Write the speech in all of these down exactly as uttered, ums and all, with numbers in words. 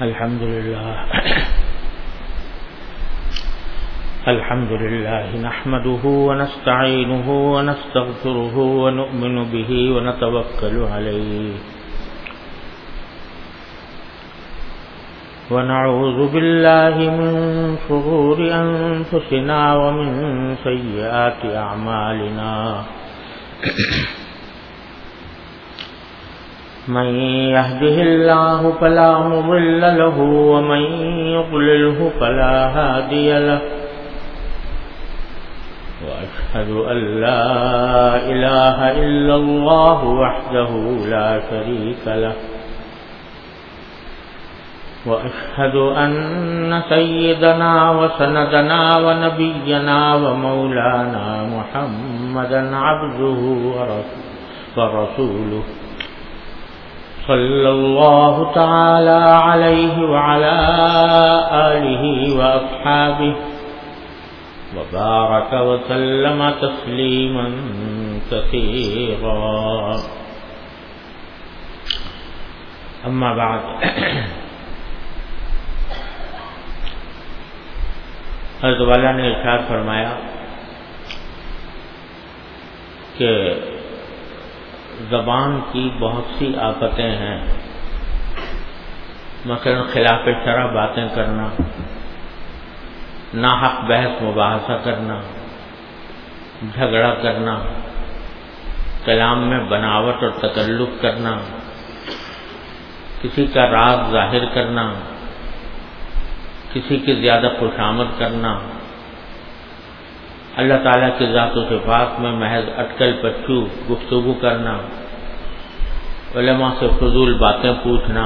الحمد لله الحمد لله نحمده ونستعينه ونستغفره ونؤمن به ونتوكل عليه ونعوذ بالله من شرور أنفسنا ومن سيئات أعمالنا من يهده الله فلا مضل له ومن يضلله فلا هادي له وأشهد أن لا إله إلا الله وحده لا شريك له وأشهد أن سيدنا وسندنا ونبينا ومولانا محمدا عبده ورسوله صلى الله تعالى عليه وعلى آله وأصحابه وبارك وسلم تسليما كثيرا أما بعد حضرت والا نے ارشاد فرمایا کہ زبان کی بہت سی آفتیں ہیں، مثلا خلاف شرع باتیں کرنا، ناحق بحث مباحثہ کرنا، جھگڑا کرنا، کلام میں بناوٹ اور تکلف کرنا، کسی کا راز ظاہر کرنا، کسی کی زیادہ خوشامد کرنا، اللہ تعالیٰ کی ذات و صفات میں محض اٹکل پچو گفتگو کرنا، علماء سے فضول باتیں پوچھنا،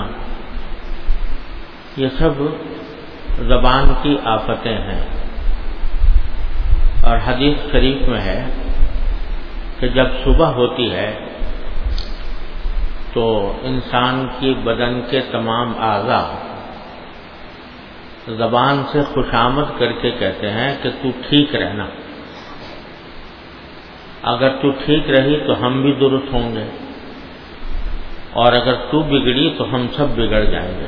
یہ سب زبان کی آفتیں ہیں۔ اور حدیث شریف میں ہے کہ جب صبح ہوتی ہے تو انسان کی بدن کے تمام اعضاء زبان سے خوشامد کر کے کہتے ہیں کہ تو ٹھیک رہنا، اگر تو ٹھیک رہی تو ہم بھی درست ہوں گے، اور اگر تو بگڑی تو ہم سب بگڑ جائیں گے۔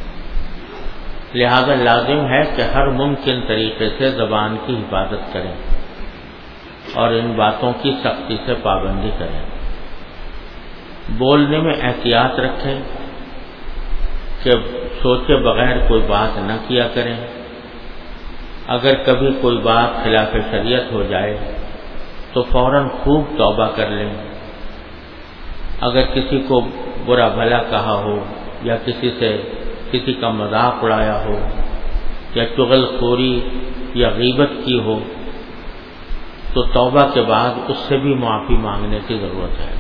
لہذا لازم ہے کہ ہر ممکن طریقے سے زبان کی حفاظت کریں اور ان باتوں کی سختی سے پابندی کریں، بولنے میں احتیاط رکھیں کہ سوچے بغیر کوئی بات نہ کیا کریں، اگر کبھی کوئی بات خلاف شریعت ہو جائے تو فوراً خوب توبہ کر لیں، اگر کسی کو برا بھلا کہا ہو یا کسی سے کسی کا مذاق اڑایا ہو یا چغل خوری یا غیبت کی ہو تو توبہ کے بعد اس سے بھی معافی مانگنے کی ضرورت ہے،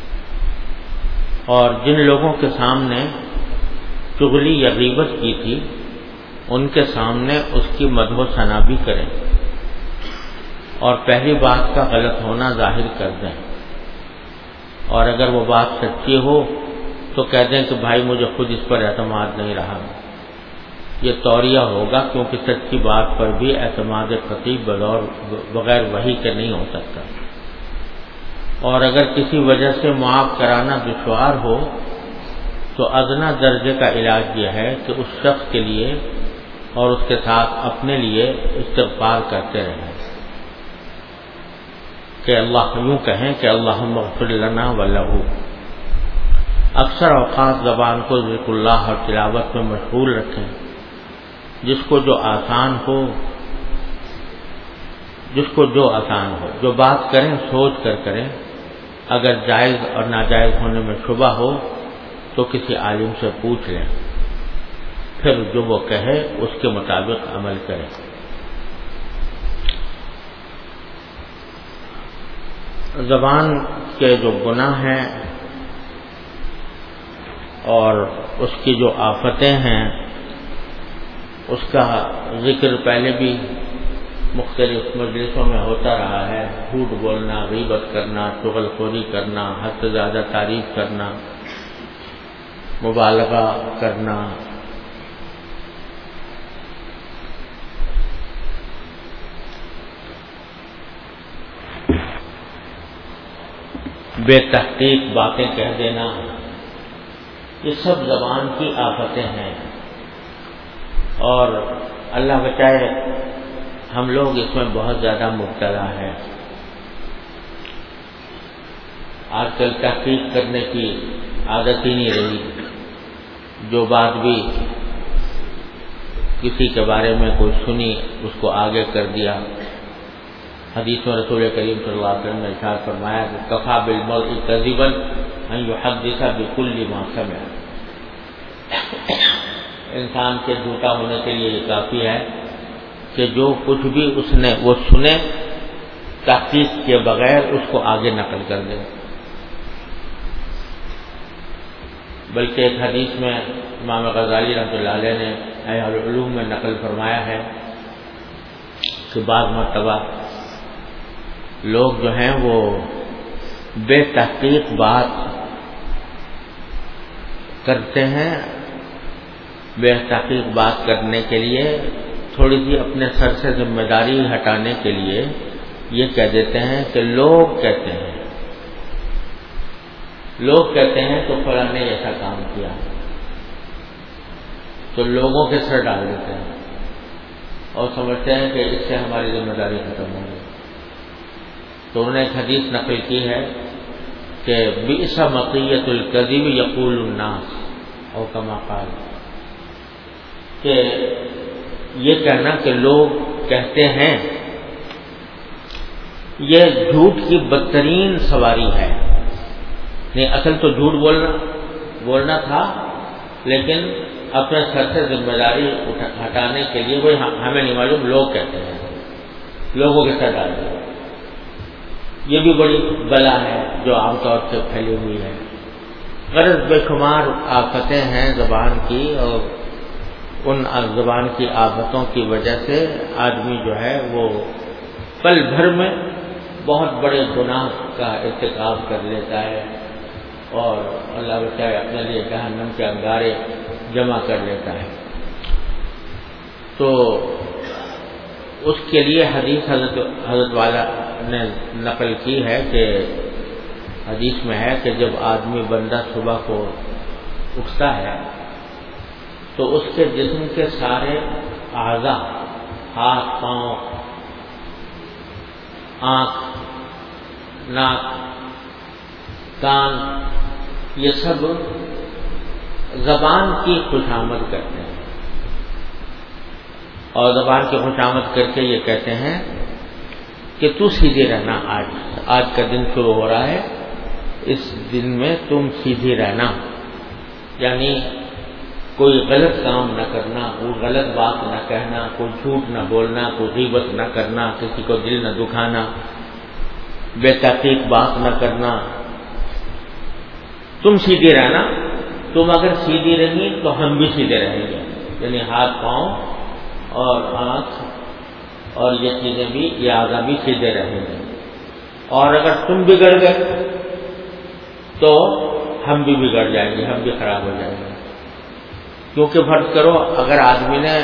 اور جن لوگوں کے سامنے چغلی یا غیبت کی تھی ان کے سامنے اس کی مدح و ثنا بھی کریں، اور پہلی بات کا غلط ہونا ظاہر کر دیں، اور اگر وہ بات سچی ہو تو کہہ دیں کہ بھائی مجھے خود اس پر اعتماد نہیں رہا۔ یہ توریہ ہوگا، کیونکہ سچی بات پر بھی اعتماد قطعی بغیر وحی کے نہیں ہو سکتا، اور اگر کسی وجہ سے معاف کرانا دشوار ہو تو ادنا درجے کا علاج یہ ہے کہ اس شخص کے لیے اور اس کے ساتھ اپنے لیے استغفار کرتے رہیں، کہ اللہ یوں کہیں کہ اللہم اغفر لنا ولہ۔ اکثر اوقات زبان کو ذکر اللہ اور تلاوت میں مشغول رکھیں، جس کو جو آسان ہو جس کو جو آسان ہو جو بات کریں سوچ کر کریں، اگر جائز اور ناجائز ہونے میں شبہ ہو تو کسی عالم سے پوچھ لیں، پھر جو وہ کہے اس کے مطابق عمل کریں۔ زبان کے جو گناہ ہیں اور اس کی جو آفتیں ہیں اس کا ذکر پہلے بھی مختلف مجلسوں میں ہوتا رہا ہے۔ جھوٹ بولنا، غیبت کرنا، چغل خوری کرنا، حد سے زیادہ تعریف کرنا، مبالغہ کرنا، بے تحقیق باتیں کہہ دینا، یہ سب زبان کی آفتیں ہیں، اور اللہ بچائے ہم لوگ اس میں بہت زیادہ مبتلا ہیں. آج کل تحقیق کرنے کی عادت ہی نہیں رہی. جو بات بھی کسی کے بارے میں کوئی سنی اس کو آگے کر دیا. حدیث میں رسول کریم صلی اللہ علیہ وسلم نے ارشاد فرمایا کہ کفا بالمرء کذبا ان یحدث بکل ما سمع. انسان کے جھوٹا ہونے کے لیے یہ کافی ہے کہ جو کچھ بھی اس نے وہ سنے تحقیق کے بغیر اس کو آگے نقل کر دے. بلکہ ایک حدیث میں امام غزالی رحمۃ اللہ علیہ نے احیاء العلوم میں نقل فرمایا ہے کہ بعض مرتبہ لوگ جو ہیں وہ بے تحقیق بات کرتے ہیں. بے تحقیق بات کرنے کے لیے تھوڑی سی اپنے سر سے ذمہ داری ہٹانے کے لیے یہ کہہ دیتے ہیں کہ لوگ کہتے ہیں لوگ کہتے ہیں تو فلاں نے ایسا کام کیا، تو لوگوں کے سر ڈال دیتے ہیں اور سمجھتے ہیں کہ اس سے ہماری ذمہ داری ختم ہو گئی. تو انہوں نے ایک حدیث نقل کی ہے کہ بئس مطیۃ الکذب یقول الناس او کما قال، کہ یہ کہنا کہ لوگ کہتے ہیں یہ جھوٹ کی بدترین سواری ہے. نہیں، اصل تو جھوٹ بولنا بولنا تھا، لیکن اپنے سر سے ذمہ داری ہٹانے کے لیے وہی ہمیں نہیں معلوم لوگ کہتے ہیں، لوگوں کے سر ڈال دیں. یہ بھی بڑی بلا ہے جو عام طور سے پھیلی ہوئی ہے. غرض بے شمار آفتیں ہیں زبان کی، اور ان زبان کی آفتوں کی وجہ سے آدمی جو ہے وہ پل بھر میں بہت بڑے گناہ کا ارتکاب کر لیتا ہے اور اللہ بچائے اپنے لیے جہنم کے انگارے جمع کر لیتا ہے. تو اس کے لیے حدیث حضرت حضرت والا نے نقل کی ہے کہ حدیث میں ہے کہ جب آدمی بندہ صبح کو اٹھتا ہے تو اس کے جسم کے سارے اعضاء، ہاتھ، پاؤں، آنکھ، ناک، کان، یہ سب زبان کی خوشامد کرتے ہیں، اور زبان کی خوشامد کر کے یہ کہتے ہیں کہ تو سیدھے رہنا، آج آج کا دن شروع ہو رہا ہے، اس دن میں تم سیدھی رہنا. یعنی کوئی غلط کام نہ کرنا، کوئی غلط بات نہ کہنا، کوئی جھوٹ نہ بولنا، کوئی غیبت نہ کرنا، کسی کو دل نہ دکھانا، بے تحقیق بات نہ کرنا. تم سیدھی رہنا. تم اگر سیدھی رہی تو ہم بھی سیدھے رہیں گے. یعنی ہاتھ، پاؤں اور آنکھ اور یہ چیزیں بھی، یہ اعضاء بھی سیدھے رہیں گے. اور اگر تم بگڑ گئے تو ہم بھی بگڑ جائیں گے، ہم بھی خراب ہو جائیں گے. کیونکہ فرض کرو اگر آدمی نے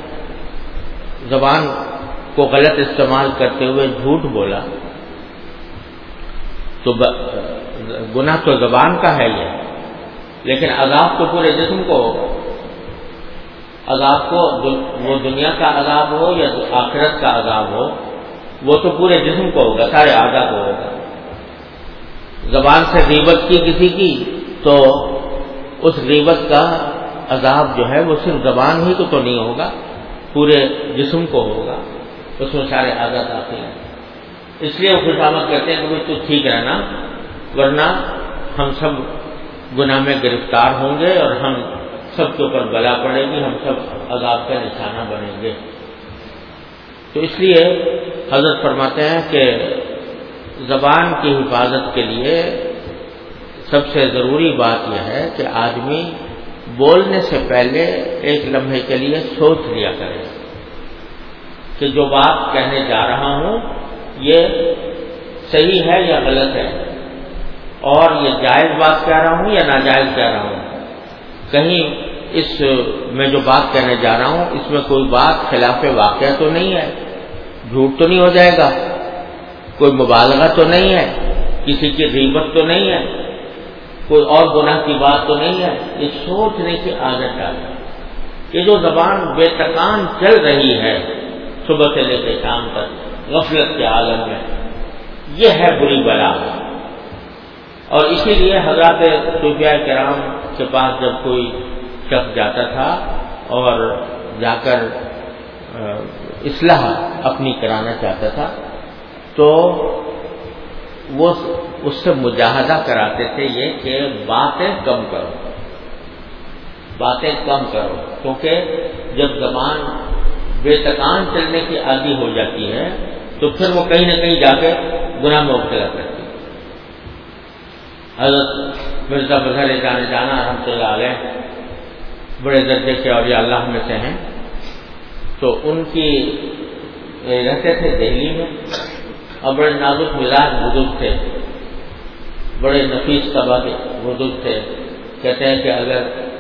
زبان کو غلط استعمال کرتے ہوئے جھوٹ بولا تو گناہ تو زبان کا ہے یہ، لیکن عذاب تو پورے جسم کو ہوگا. عذاب کو وہ دنیا کا عذاب ہو یا آخرت کا عذاب ہو، وہ تو پورے جسم کو ہوگا، سارے اعضاء کو ہوگا. زبان سے غیبت کی کسی کی تو اس غیبت کا عذاب جو ہے وہ صرف زبان ہی کو تو نہیں ہوگا، پورے جسم کو ہوگا، اس میں سارے اعضاء داخل ہیں. اس لیے وہ خوشامد کرتے ہیں کہ بھائی تو ٹھیک رہنا، ورنہ ہم سب گناہ میں گرفتار ہوں گے اور ہم سب کے اوپر بلا پڑے گی، ہم سب عذاب کا نشانہ بنیں گے. تو اس لیے حضرت فرماتے ہیں کہ زبان کی حفاظت کے لیے سب سے ضروری بات یہ ہے کہ آدمی بولنے سے پہلے ایک لمحے کے لیے سوچ لیا کرے کہ جو بات کہنے جا رہا ہوں یہ صحیح ہے یا غلط ہے، اور یہ جائز بات کہہ رہا ہوں یا ناجائز کہہ رہا ہوں. کہیں اس میں جو بات کہنے جا رہا ہوں اس میں کوئی بات خلاف واقعہ تو نہیں ہے، جھوٹ تو نہیں ہو جائے گا، کوئی مبالغہ تو نہیں ہے، کسی کی غیبت تو نہیں ہے، کوئی اور گناہ کی بات تو نہیں ہے. یہ سوچنے کی عادت ڈالیں یہ جو زبان بے تکان چل رہی ہے صبح سے لے کے شام تک غفلت کے عالم میں، یہ ہے بری بلا۔ اور اسی لیے حضرات صوفیاء کرام کے پاس جب کوئی شخص جاتا تھا اور جا کر اصلاح اپنی کرانا چاہتا تھا تو وہ اس سے مجاہدہ کراتے تھے یہ کہ باتیں کم کرو، باتیں کم کرو، کیونکہ جب زبان بے تکان چلنے کی عادی ہو جاتی ہے تو پھر وہ کہیں نہ کہیں جا کے گناہ میں مبتلا کرتی ہے۔ حضرت مرزا بظہر جان جانا رحمۃ اللہ علیہ بڑے درجے کے اولیاء اللہ میں سے ہیں، تو ان کی رہتے تھے دہلی میں اور بڑے نازک مزاج بزرگ تھے، بڑے نفیس طبع کے بزرگ تھے۔ کہتے ہیں کہ اگر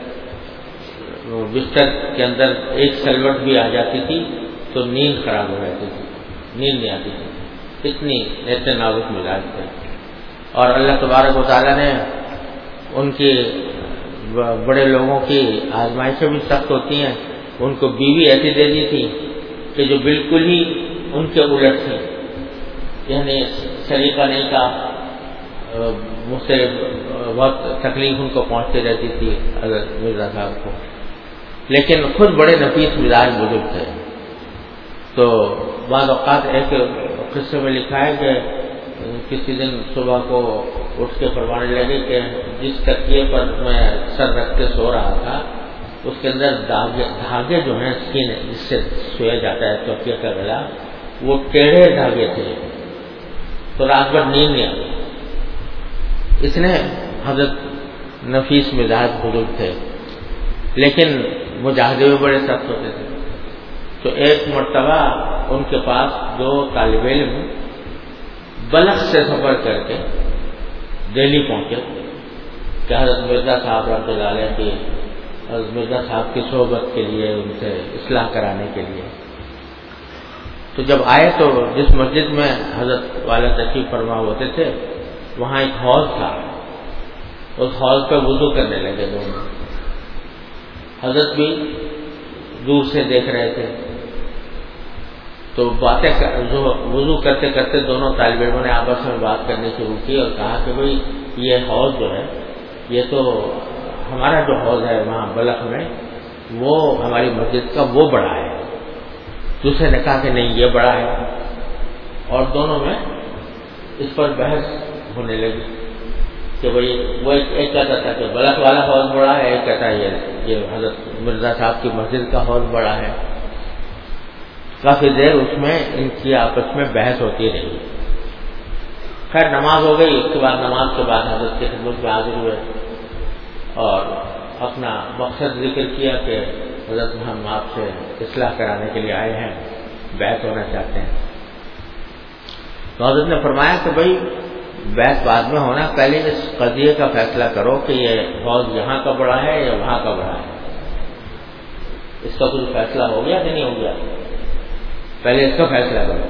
بستر کے اندر ایک سلوٹ بھی آ جاتی تھی تو نیند خراب ہو جاتی تھی، نیند نہیں آتی تھی، اتنی ایسے نازک مزاج تھے۔ اور اللہ تبارک و تعالیٰ نے ان کی بڑے لوگوں کی آزمائشیں بھی سخت ہوتی ہیں، ان کو بیوی ایسی دے دی تھی کہ جو بالکل ہی ان کے الٹ تھی، یعنی سلیقہ نہیں کا، مجھ سے بہت تکلیف ان کو پہنچتی رہتی تھی حضرت مرزا صاحب کو، لیکن خود بڑے نفیس مزاج بزرگ تھے۔ تو بعض اوقات ایک قصے میں لکھا ہے کہ کسی دن صبح کو اٹھ کے فرمانے لگے کہ جس تکیے پر میں سر رکھ کے سو رہا تھا اس کے اندر دھاگے دھاگے جو ہیں سکین جس سے سویا جاتا ہے تکیے کا گلا، وہ ٹیڑھے دھاگے تھے، تو رات بھر نیند نہیں آئی۔ اس نے حضرت نفیس مزاج بزرگ تھے لیکن مجاہدے بھی بڑے سخت ہوتے تھے۔ تو ایک مرتبہ ان کے پاس دو طالب علم بلخ سے سفر کر کے دہلی پہنچے کہ حضرت مرزا صاحب رحمۃ اللہ علیہ کی حضرت مرزا صاحب کی صحبت کے لیے، ان سے اصلاح کرانے کے لیے۔ تو جب آئے تو جس مسجد میں حضرت والا تشریف فرما ہوتے تھے وہاں ایک حوض تھا، اس حوض پہ وضو کرنے لگے دونوں۔ حضرت بھی دور سے دیکھ رہے تھے، تو باتیں جو وضو کرتے کرتے دونوں طالب علموں نے آپس میں بات کرنے شروع کی اور کہا کہ بھئی یہ حوض جو ہے یہ تو ہمارا جو حوض ہے وہاں بلخ میں وہ ہماری مسجد کا وہ بڑا ہے، دوسرے نے کہا کہ نہیں یہ بڑا ہے، اور دونوں میں اس پر بحث ہونے لگی کہ بھئی وہ ایک کہتا تھا کہ بلخ والا حوض بڑا ہے، ایک کہتا ہے یہ حضرت مرزا صاحب کی مسجد کا حوض بڑا ہے۔ کافی دیر اس میں ان کی آپس میں بحث ہوتی رہی۔ خیر نماز ہو گئی، اس کے بعد نماز کے بعد حضرت کی خدمت میں حاضر ہوئے اور اپنا مقصد ذکر کیا کہ حضرت ہم آپ سے اصلاح کرانے کے لیے آئے ہیں، بحث ہونا چاہتے ہیں۔ تو حضرت نے فرمایا کہ بھائی بحث بعد میں ہونا، پہلے اس قضیے کا فیصلہ کرو کہ یہ حوض یہاں کا بڑا ہے یا وہاں کا بڑا ہے، اس کا کچھ فیصلہ ہو گیا کہ نہیں ہو گیا، پہلے اس کا فیصلہ کرو۔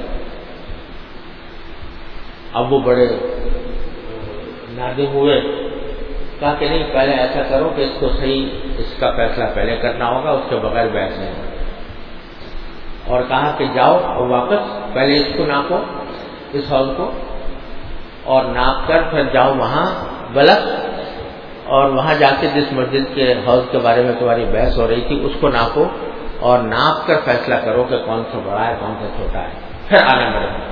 اب وہ بڑے نادم ہوئے، کہا کہ نہیں پہلے ایسا کرو کہ اس کو صحیح اس کا فیصلہ پہلے کرنا ہوگا، اس کے بغیر بحث نہیں ہوگا۔ اور کہا کہ جاؤ اور واپس پہلے اس کو ناپو، اس حوض کو، اور ناپ کر پھر جاؤ وہاں بلخ، اور وہاں جا کے جس مسجد کے حوض کے بارے میں تمہاری بحث ہو رہی تھی اس کو ناپو اور ناپ کر فیصلہ کرو کہ کون سا بڑا ہے کون سا چھوٹا ہے، پھر آنے میرے پاس۔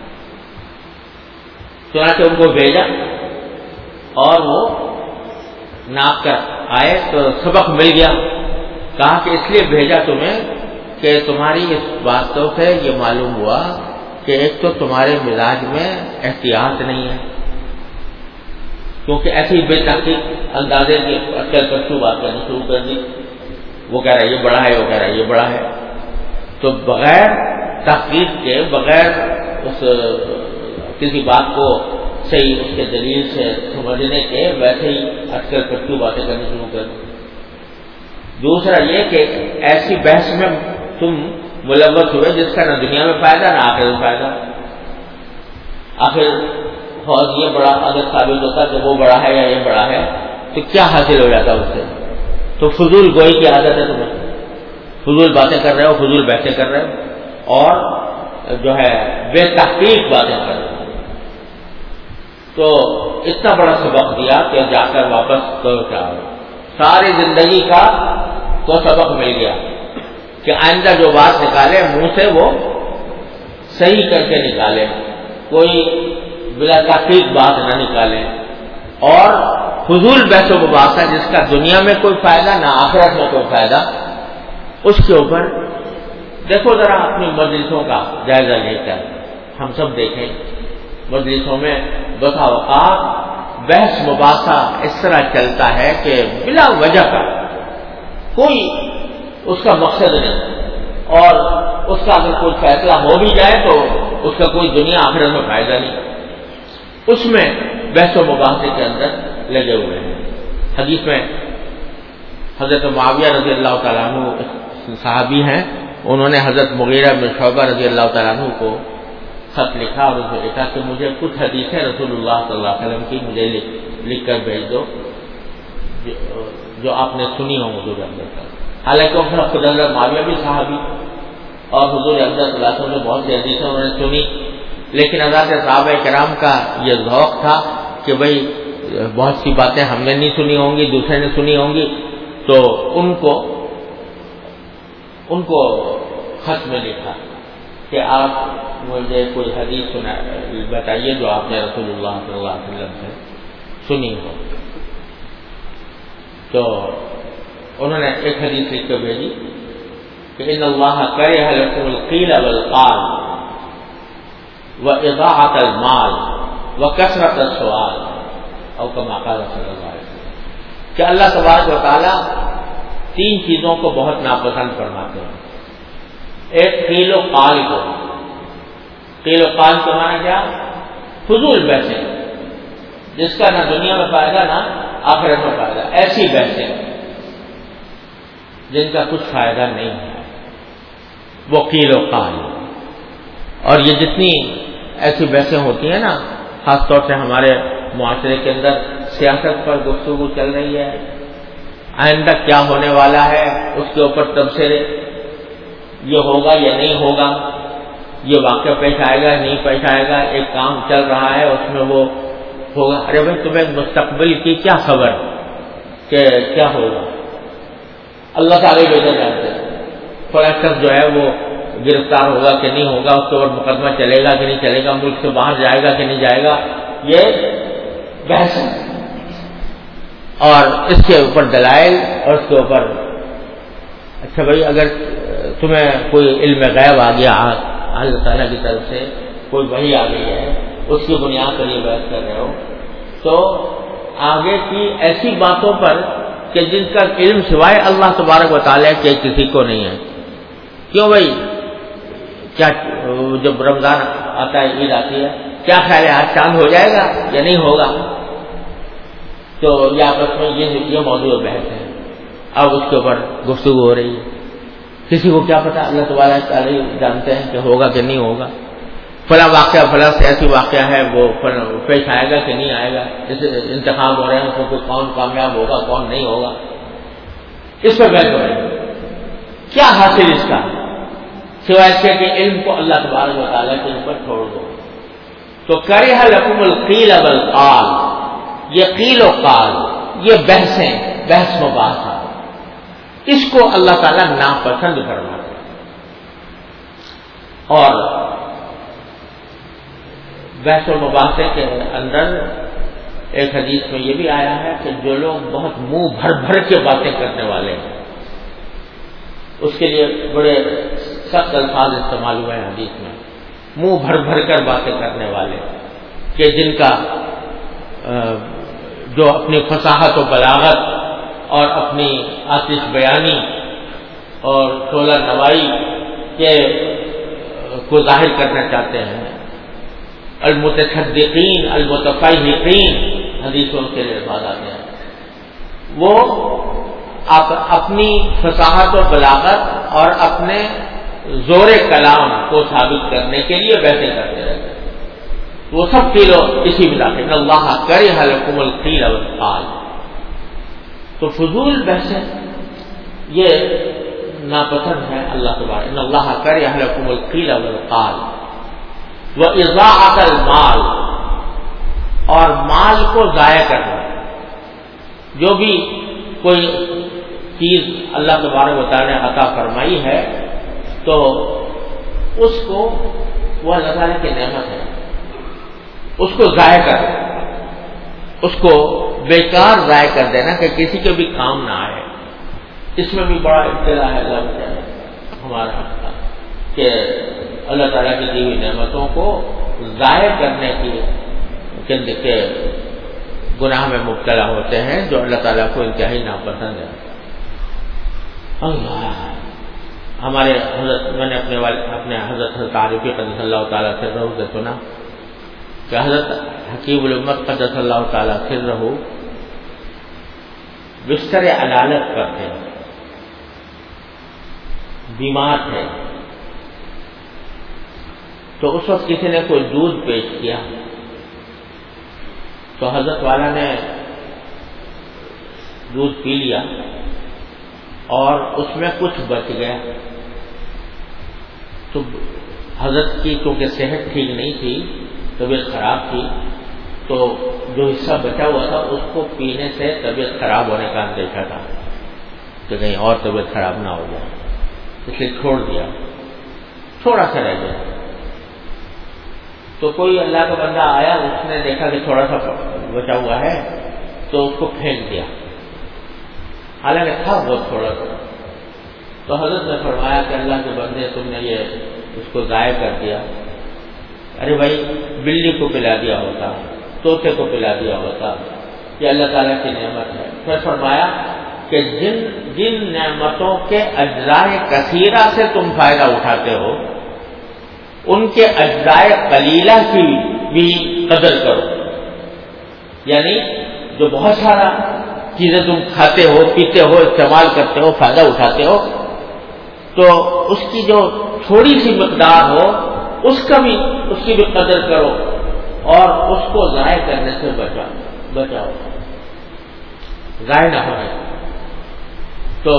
چنانچہ ان کو بھیجا اور وہ ناپ کر آئے تو سبق مل گیا۔ کہا کہ اس لیے بھیجا تمہیں کہ تمہاری اس باتوں سے یہ معلوم ہوا کہ ایک تو تمہارے مزاج میں احتیاط نہیں ہے، کیونکہ ایسی بے تحقیق اندازے کی اکثر کچھ بات کرنی شروع کر دی، وہ کہہ رہا ہے یہ بڑا ہے، وہ کہہ رہا ہے یہ بڑا ہے، تو بغیر تحقیق کے، بغیر اس کسی بات کو صحیح اس کے دلیل سے سمجھنے کے ویسے ہی اکثر کچھ باتیں کرنی شروع کر دی۔ دوسرا یہ کہ ایسی بحث میں تم ملوث ہوئے جس کا نہ دنیا میں فائدہ نہ آخر میں فائدہ۔ آخر حوض یہ بڑا اگر ثابت ہوتا کہ وہ بڑا ہے یا یہ بڑا ہے تو کیا حاصل ہو جاتا اس سے؟ تو فضول گوئی کی عادت ہے تمہیں، فضول باتیں کر رہے ہو، فضول باتیں کر رہے ہو اور جو ہے بے تحقیق باتیں کر رہے ہو. تو اتنا بڑا سبق دیا کہ جا کر واپس تو کیا ساری زندگی کا تو سبق مل گیا کہ آئندہ جو بات نکالے منہ سے وہ صحیح کر کے نکالے، کوئی بلا تحقیق بات نہ نکالے، اور فضول بحث و مباحثہ جس کا دنیا میں کوئی فائدہ نہ آخرت میں کوئی فائدہ، اس کے اوپر دیکھو ذرا اپنی مجلسوں کا جائزہ لے کر. ہم سب دیکھیں مجلسوں میں بسا اوقات بحث مباحثہ اس طرح چلتا ہے کہ بلا وجہ کا کوئی اس کا مقصد نہیں، اور اس کا اگر کوئی فیصلہ ہو بھی جائے تو اس کا کوئی دنیا آخرت میں فائدہ نہیں، اس میں بحث و مباحثے کے اندر لگے ہوئے ہیں. حدیث میں حضرت معاویہ رضی اللہ تعالیٰ عنہ صحابی ہیں، انہوں نے حضرت مغیرہ بن شعبہ رضی اللہ تعالیٰ عنہ کو خط لکھا اور اسے لکھا کہ مجھے کچھ حدیثیں رسول اللہ صلی اللہ علیہ وسلم کی مجھے لکھ, لکھ کر بھیج دو جو, جو آپ نے سنی ہو حضور اقدس. حالانکہ خود حضرت معاویہ بھی صحابی اور حضور اقدس صلی اللہ علیہ وسلم نے بہت سی حدیثیں انہوں نے سنی، لیکن حضرت صحابہ کرام کا یہ ذوق تھا کہ بھئی بہت سی باتیں ہم نے نہیں سنی ہوں گی، دوسرے نے سنی ہوں گی، تو ان کو ان کو خط میں لکھا کہ آپ مجھے کوئی حدیث سنا بتائیے جو آپ نے رسول اللہ صلی اللہ علیہ وسلم سے سنی ہو. تو انہوں نے ایک حدیث لکھ کے بھیجی کہ ان اللہ کرہ لکم القیل والقال واضاعۃ المال وکثرۃ السؤال او کما قال صلی اللہ علیہ وسلم، کہ اللہ تبارک و تعالی تین چیزوں کو بہت ناپسند فرماتے ہیں. ایک قیل و قال کو، قیل و قال کے معنی کیا؟ فضول بحثیں جس کا نہ دنیا میں فائدہ نہ آخرت میں فائدہ، ایسی بحثیں جن کا کچھ فائدہ نہیں ہے، وہ قیل و قال. اور یہ جتنی ایسی بحثیں ہوتی ہیں نا، خاص طور سے ہمارے معاشرے کے اندر سیاست پر گفتگو چل رہی ہے، آئندہ کیا ہونے والا ہے اس کے اوپر تبصرے، یہ ہوگا یا نہیں ہوگا، یہ واقعہ پیش آئے گا نہیں پیش آئے گا، ایک کام چل رہا ہے اس میں وہ ہوگا. ارے بھائی تمہیں مستقبل کی کیا خبر کہ کیا ہوگا؟ اللہ تعالیٰ بیٹا جانتے ہیں. فلاں شخص جو ہے وہ گرفتار ہوگا کہ نہیں ہوگا، اس کے اوپر مقدمہ چلے گا کہ نہیں چلے گا، ملک سے باہر جائے گا کہ نہیں جائے گا، یہ بحث ہے. اور اس کے اوپر دلائل اور اس کے اوپر اچھا بھائی اگر تمہیں کوئی علم غیب آ گیا اللہ تعالیٰ کی طرف سے، کوئی وحی آ گئی ہے، اس کی بنیاد پر یہ بحث کر رہے ہو، تو آگے کی ایسی باتوں پر کہ جن کا علم سوائے اللہ تبارک و تعالیٰ کے کسی کو نہیں ہے. کیوں بھائی؟ کیا جب رمضان آتا ہے، عید آتی ہے، کیا خیال ہے آج چاند ہو جائے گا یا نہیں ہوگا؟ تو یہ آپس میں یہ یہ موضوع بحث ہے. اب اس کے اوپر گفتگو ہو رہی ہے. کسی کو کیا پتا، اللہ تبارک تعالیٰ جانتے ہیں کہ ہوگا کہ نہیں ہوگا. فلاں واقعہ فلاں سیاسی واقعہ ہے وہ پیش آئے گا کہ نہیں آئے گا، جیسے انتخاب ہو رہے ہیں اس میں کون کامیاب ہوگا کون نہیں ہوگا، اس پر بحث ہو رہی ہے. کیا حاصل اس کا سوائے اس کے کہ علم کو اللہ تبارک و تعالیٰ کے اوپر چھوڑ دو. تو کرہ لکم القیل والقال، یہ قیل و قال، یہ بحثیں بحث مباحثہ، اس کو اللہ تعالیٰ ناپسند فرماتے ہیں. اور بحث و مباحثے کے اندر ایک حدیث میں یہ بھی آیا ہے کہ جو لوگ بہت منہ بھر بھر کے باتیں کرنے والے ہیں، اس کے لیے بڑے سخت الفاظ استعمال ہوئے ہیں حدیث میں. منہ بھر بھر کر باتیں کرنے والے کہ جن کا جو اپنی فصاحت و بلاغت اور اپنی آتش بیانی اور شعلہ نوائی کے کو ظاہر کرنا چاہتے ہیں. المتصدقین المتفیہقین حدیثوں کے الفاظ آتے ہیں، وہ اپنی فصاحت و بلاغت اور اپنے زور کلام کو ثابت کرنے کے لیے بحثیں کرتے رہتے ہیں. وہ سب قیل اسی میں داخل. اللہ کرہ لکم القیل والقال. تو فضول بحثیں یہ ناپسند ہے اللہ تبارک ان اللہ کرہ لکم القیل والقال واضاعۃ المال، اور مال کو ضائع کرنا. جو بھی کوئی چیز اللہ تبارک و تعالی نے عطا فرمائی ہے تو اس کو وہ اللہ تعالیٰ کی نعمت ہے، اس کو ضائع کر دینا، اس کو بیکار ضائع کر دینا کہ کسی کے بھی کام نہ آئے. اس میں بھی بڑا ابتلا ہے اللہ تعالیٰ ہمارا کہ اللہ تعالیٰ کی دی ہوئی نعمتوں کو ضائع کرنے کی کے گناہ میں مبتلا ہوتے ہیں جو اللہ تعالیٰ کو انتہائی ناپسند ہے. اللہ ہمارے حضرت میں نے اپنے والے اپنے حضرت حضرت عارفی قدس اللہ تعالیٰ سرہ سے سنا کہ حضرت حکیم الامت قدس اللہ تعالیٰ سرہ بستر عدالت پر تھے، بیمار تھے. تو اس وقت کسی نے کوئی دودھ پیش کیا تو حضرت والا نے دودھ پی لیا اور اس میں کچھ بچ گیا. تو حضرت کی کیونکہ صحت ٹھیک نہیں تھی، طبیعت خراب تھی، تو جو حصہ بچا ہوا تھا اس کو پینے سے طبیعت خراب ہونے کا اندیشہ تھا کہ کہیں اور طبیعت خراب نہ ہو جائے، اس لیے چھوڑ دیا. تھوڑا سا رہ گیا تو کوئی اللہ کا بندہ آیا، اس نے دیکھا کہ تھوڑا سا بچا ہوا ہے تو اس کو پھینک دیا، حالانکہ تھا بہت تھوڑا سا. تو حضرت نے فرمایا کہ اللہ کے بندے تم نے یہ اس کو ضائع کر دیا. ارے بھائی بلی کو پلا دیا ہوتا، طوطے کو پلا دیا ہوتا، یہ اللہ تعالیٰ کی نعمت ہے. پھر فرمایا کہ جن جن نعمتوں کے اجزاء کثیرہ سے تم فائدہ اٹھاتے ہو ان کے اجزاء قلیلہ کی بھی قدر کرو. یعنی جو بہت سارا چیزیں تم کھاتے ہو، پیتے ہو، استعمال کرتے ہو، فائدہ اٹھاتے ہو، تو اس کی جو تھوڑی سی مقدار ہو اس کا بھی اس کی بھی قدر کرو اور اس کو ضائع کرنے سے بچا بچاؤ ضائع نہ ہونے. تو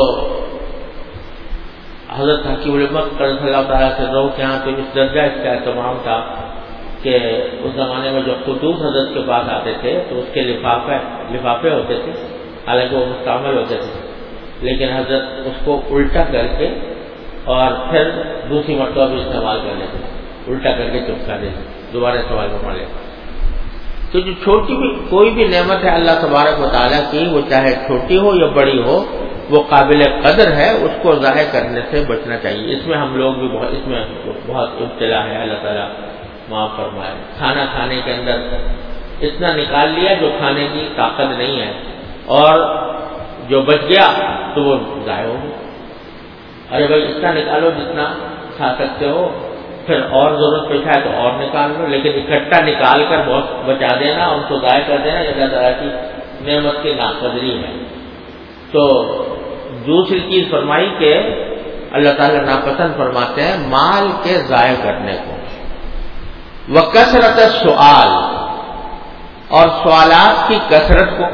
حضرت حکیم الامت قدس اللہ تعالیٰ سے رہو کہ یہاں تو اس درجہ اس کا اہتمام تھا کہ اس زمانے میں جو خطوط حضرت کے پاس آتے تھے تو اس کے لفافے لفافے ہوتے تھے، حالانکہ وہ مستعمل ہوتے تھے، لیکن حضرت اس کو الٹا کر کے اور پھر دوسری مرتبہ بھی استعمال کر لیتے، الٹا کر کے چپکا دیتے، دوبارہ استعمال کروا لیتے. تو جو چھوٹی بھی کوئی بھی نعمت ہے اللہ تبارک و تعالیٰ کی، وہ چاہے چھوٹی ہو یا بڑی ہو، وہ قابل قدر ہے، اس کو ضائع کرنے سے بچنا چاہیے. اس میں ہم لوگ بھی بہت اس میں بہت ابتلا ہے، اللہ تعالیٰ معاف فرمائے. کھانا کھانے کے اندر اتنا نکال لیا جو کھانے کی طاقت نہیں ہے، اور جو بچ گیا تو وہ ضائع ہو گیا. ارے بھائی اتنا نکالو جتنا کھا سکتے ہو، پھر اور ضرورت پیش آئے تو اور نکال لو، لیکن اکٹھا نکال کر بہت بچا دینا اور اس کو ضائع کر دینا یہ اللہ تعالیٰ کی نعمت کی ناقدری ہے. تو دوسری چیز فرمائی کہ اللہ تعالیٰ ناپسند فرماتے ہیں مال کے ضائع کرنے کو. وکثرت السؤال، اور سوالات کی کثرت کو.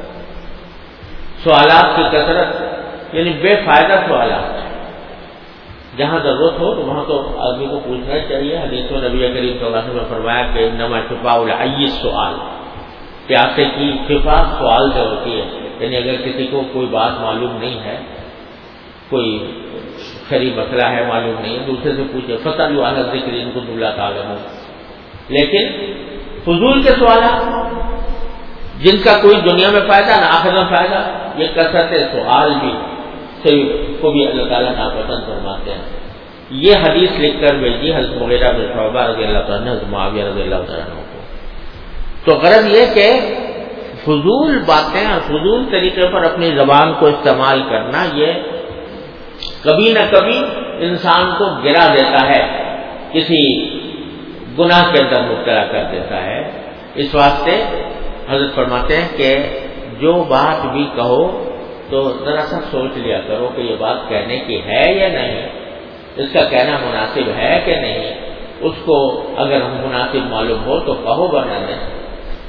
سوالات کی کثرت یعنی بے فائدہ سوالات. جہاں ضرورت ہو تو وہاں تو آدمی کو پوچھنا ہی چاہیے. حدیث میں نبی کریم صلی اللہ علیہ وسلم نے فرمایا کہ انما شفاء العی السؤال، پیاسے کی شفا سوال سے ہوتی ہے. یعنی اگر کسی کو کوئی بات معلوم نہیں ہے، کوئی شرعی مسئلہ ہے معلوم نہیں ہے، دوسرے سے پوچھے فَاسْأَلُوا أَهْلَ الذِّكْرِ إِن كُنتُمْ لَا تَعْلَمُونَ. لیکن فضول کے سوالات جن کا کوئی دنیا میں فائدہ نہ آخرت میں فائدہ، یہ کثرت سوال بھی سے کو بھی اللہ تعالیٰ ناپسند فرماتے ہیں. یہ حدیث لکھ کر بھیجی حضرت مغیرہ بن شعبہ رضی اللہ تعالیٰ عنہ، حضرت معاویہ رضی اللہ تعالیٰ عنہ کو. تو غرض یہ کہ فضول باتیں اور فضول طریقے پر اپنی زبان کو استعمال کرنا یہ کبھی نہ کبھی انسان کو گرا دیتا ہے، کسی گناہ کے اندر مبتلا کر دیتا ہے. اس واسطے حضرت فرماتے ہیں کہ جو بات بھی کہو تو ذرا سا سوچ لیا کرو کہ یہ بات کہنے کی ہے یا نہیں، اس کا کہنا مناسب ہے کہ نہیں. اس کو اگر ہم مناسب معلوم ہو تو کہو، ورنہ نہیں.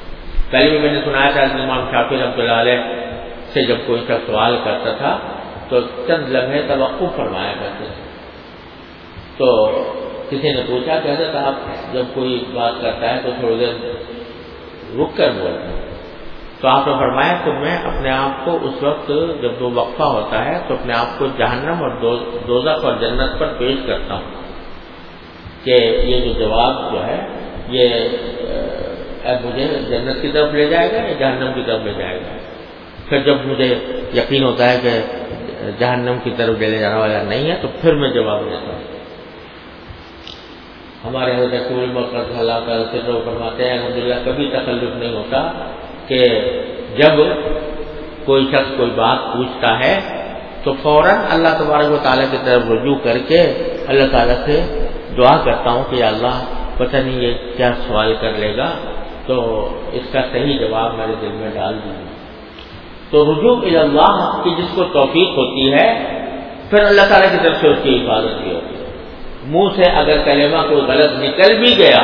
پہلے بھی میں نے سنایا تھا امام شافعی رحمۃ اللہ علیہ سے جب کوئی شخص سوال کرتا تھا تو چند لمحے توقف فرمایا کرتے تھے. تو کسی نے پوچھا کہ حضرت آپ جب کوئی بات کرتا ہے تو تھوڑی دیر رک کر بولتے ہیں. تو آپ نے فرمایا کہ میں اپنے آپ کو اس وقت جب وہ وقفہ ہوتا ہے تو اپنے آپ کو جہنم اور دوزخ اور جنت پر پیش کرتا ہوں کہ یہ جو جواب جو ہے یہ مجھے جنت کی طرف لے جائے گا یا جہنم کی طرف لے جائے گا. پھر جب مجھے یقین ہوتا ہے کہ جہنم کی طرف لے جانے والا نہیں ہے تو پھر میں جواب دیتا ہوں. ہمارے حضرت مقدس اللہ تعالیٰ سے جو فرماتے ہیں الحمدللہ کبھی تکلف نہیں ہوتا کہ جب کوئی شخص کوئی بات پوچھتا ہے تو فوراً اللہ تبارک و تعالیٰ کی طرف رجوع کر کے اللہ تعالیٰ سے دعا کرتا ہوں کہ یا اللہ پتہ نہیں یہ کیا سوال کر لے گا تو اس کا صحیح جواب میرے دل میں ڈال دیجیے. تو رجوع الی اللہ کی جس کو توفیق ہوتی ہے پھر اللہ تعالیٰ کی طرف سے اس کی حفاظت بھی ہوتی ہے. منہ سے اگر کلمہ کوئی غلط نکل بھی گیا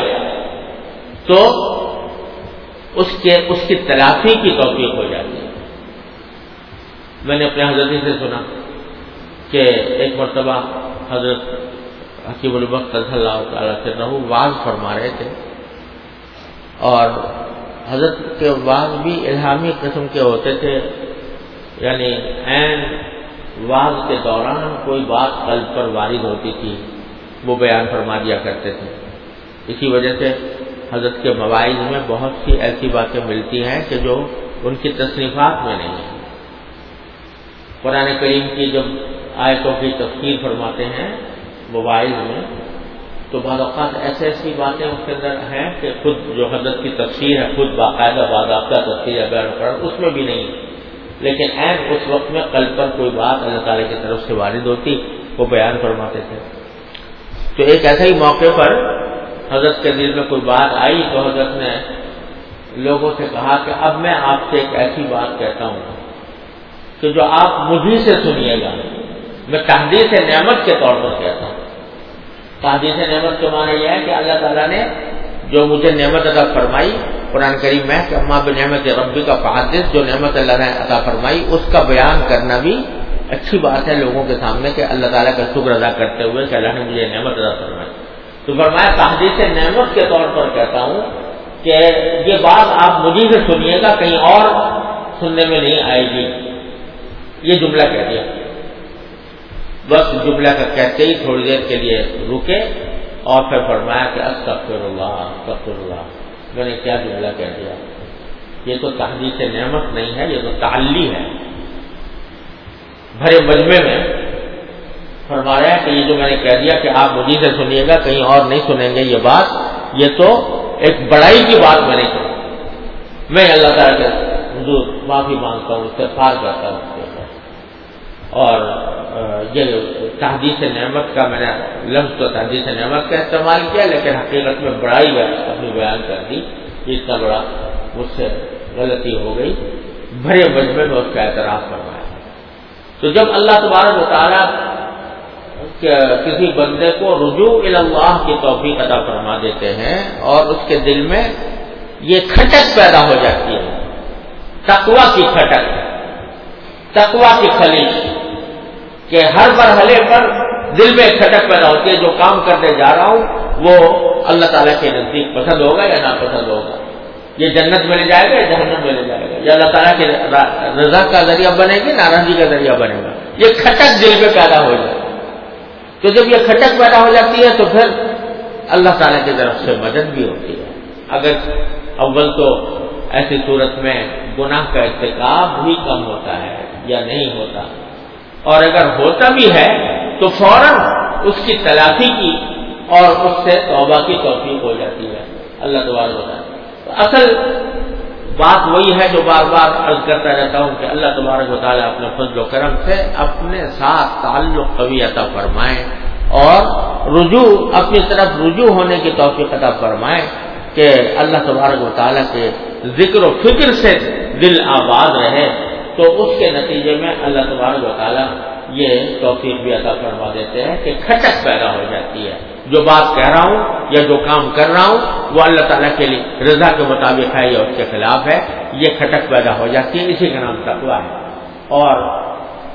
تو اس کے اس کی تلافی کی توفیق ہو جاتی ہے. میں نے اپنے حضرت سے سنا کہ ایک مرتبہ حضرت حکیم الوقت صلی اللہ تعالیٰ سے رہو واز فرما رہے تھے اور حضرت کے واز بھی الہامی قسم کے ہوتے تھے. یعنی عین واز کے دوران کوئی بات قلب پر وارد ہوتی تھی وہ بیان فرما دیا کرتے تھے. اسی وجہ سے حضرت کے مواعظ میں بہت سی ایسی باتیں ملتی ہیں کہ جو ان کی تصنیفات میں نہیں ہیں. قرآن کریم کی جب آیتوں کی تفسیر فرماتے ہیں مواعظ میں تو بعض اوقات ایسی ایسی باتیں اس کے اندر ہیں کہ خود جو حضرت کی تفسیر ہے خود باقاعدہ باضابطہ تفسیر بیان کر اس میں بھی نہیں, لیکن عین اس وقت میں قلب پر کوئی بات اللہ تعالیٰ کی طرف سے وارد ہوتی وہ بیان فرماتے تھے. تو ایک ایسا ہی موقع پر حضرت کے دل میں کوئی بات آئی تو حضرت نے لوگوں سے کہا کہ اب میں آپ سے ایک ایسی بات کہتا ہوں کہ جو آپ مجھے سے سنیے گا. میں تحدیث نعمت کے طور پر کہتا ہوں. تحدیث نعمت کے معنی یہ ہے کہ اللہ تعالیٰ نے جو مجھے نعمت عطا فرمائی قرآن کریم میں کہ اما بنعمت ربی کا فحدث, جو نعمت اللہ نے عطا فرمائی اس کا بیان کرنا بھی اچھی بات ہے لوگوں کے سامنے کہ اللہ تعالیٰ کا شکر ادا کرتے ہوئے کہ اللہ نے مجھے نعمت عطا فرمائی. تو فرمایا تحدیث نعمت کے طور پر کہتا ہوں کہ یہ بات آپ مجھے سے سنیے گا, کہیں اور سننے میں نہیں آئے گی. یہ جملہ کہہ دیا. بس جملہ کا کہتے ہی تھوڑی دیر کے لیے رکے اور پھر فرمایا کہ استغفر اللہ استغفر اللہ. میں نے کیا جملہ کہہ دیا؟ یہ تو تحدیث نعمت نہیں ہے, یہ تو تعلی ہے. بھرے مجمع میں فرمایا کہ یہ جو میں نے کہہ دیا کہ آپ مجھے سے سنیے گا کہیں اور نہیں سنیں گے, یہ بات یہ تو ایک بڑائی کی بات میں نہیں کہوں. میں اللہ تعالیٰ کے حضور معافی مانگتا ہوں, استغفار کرتا ہوں. اور یہ تحدیث نعمت کا میں نے لفظ تو تحدیث نعمت کا استعمال کیا لیکن حقیقت میں بڑائی اپنی بیان کر دی. اتنا بڑا مجھ سے غلطی ہو گئی. بھرے مجمع میں اس کا اعتراف فرمایا. تو جب اللہ تبارک و تعالیٰ کسی بندے کو رجوع الی اللہ کی توفیق عطا فرما دیتے ہیں اور اس کے دل میں یہ کھٹک پیدا ہو جاتی ہے, تقویٰ کی کھٹک, تقویٰ کی خلیج, کہ ہر مرحلے پر دل میں کھٹک پیدا ہوتی ہے جو کام کرنے جا رہا ہوں وہ اللہ تعالیٰ کے نزدیک پسند ہوگا یا ناپسند ہوگا, یہ جنت میں لے جائے گا یا جہنم میں لے جائے گا, یا اللہ تعالیٰ کی رضا کا ذریعہ بنے گی ناراضگی کا ذریعہ بنے گا. یہ کھٹک دل میں پیدا ہو جائے. تو جب یہ کھٹک پیدا ہو جاتی ہے تو پھر اللہ تعالیٰ کی طرف سے مدد بھی ہوتی ہے. اگر اول تو ایسی صورت میں گناہ کا ارتکاب بھی کم ہوتا ہے یا نہیں ہوتا, اور اگر ہوتا بھی ہے تو فوراً اس کی تلافی کی اور اس سے توبہ کی توفیق ہو جاتی ہے. اللہ تبارک و تعالیٰ اصل بات وہی ہے جو بار بار عرض کرتا رہتا ہوں کہ اللہ تبارک و تعالیٰ اپنے فضل و کرم سے اپنے ساتھ تعلق قوی عطا فرمائے اور رجوع اپنی طرف رجوع ہونے کی توفیق عطا فرمائے کہ اللہ تبارک و تعالیٰ کے ذکر و فکر سے دل آباد رہے. تو اس کے نتیجے میں اللہ تبارک و تعالیٰ یہ توفیق بھی عطا فرما دیتے ہیں کہ کھٹک پیدا ہو جاتی ہے. جو بات کہہ رہا ہوں یا جو کام کر رہا ہوں وہ اللہ تعالیٰ کے لیے رضا کے مطابق ہے یا اس کے خلاف ہے, یہ کھٹک پیدا ہو جاتی ہے. اسی کا نام تقویٰ ہے. اور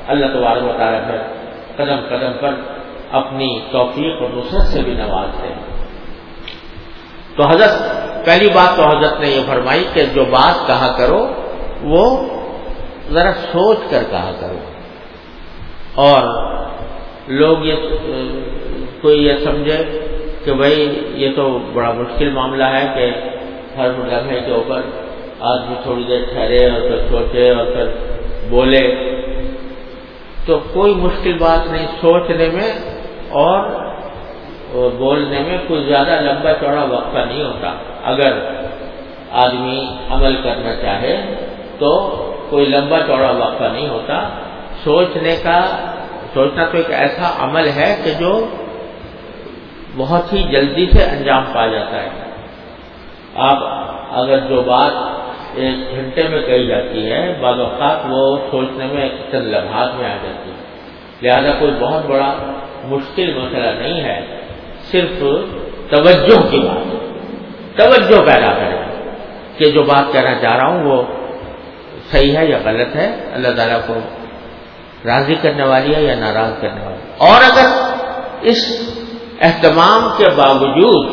اللہ تبارک و تعالیٰ پھر قدم قدم پر اپنی توفیق اور نصرت سے بھی نوازتے ہیں۔ تو حضرت پہلی بات تو حضرت نے یہ فرمائی کہ جو بات کہا کرو وہ ذرا سوچ کر کہا کرو، اور لوگ یہ کوئی یہ سمجھے کہ بھائی یہ تو بڑا مشکل معاملہ ہے کہ ہر لمحے کے اوپر آدمی تھوڑی دیر ٹھہرے اور پھر سوچے اور پھر بولے، تو کوئی مشکل بات نہیں، سوچنے میں اور بولنے میں کوئی زیادہ لمبا چوڑا وقفہ نہیں ہوتا۔ اگر آدمی عمل کرنا چاہے تو کوئی لمبا چوڑا وقفہ نہیں ہوتا۔ سوچنے کا سوچنا تو ایک ایسا عمل ہے کہ جو بہت ہی جلدی سے انجام پا جاتا ہے۔ آپ اگر جو بات ایک گھنٹے میں کہی جاتی ہے، بعض اوقات وہ سوچنے میں چند لمحات میں آ جاتی ہے، لہذا کوئی بہت بڑا مشکل مسئلہ نہیں ہے، صرف توجہ کی بات، توجہ پیدا کرے کہ جو بات کہنا چاہ رہا ہوں وہ صحیح ہے یا غلط ہے، اللہ تعالیٰ کو راضی کرنے والی ہے یا ناراض کرنے والی۔ اور اگر اس اہتمام کے باوجود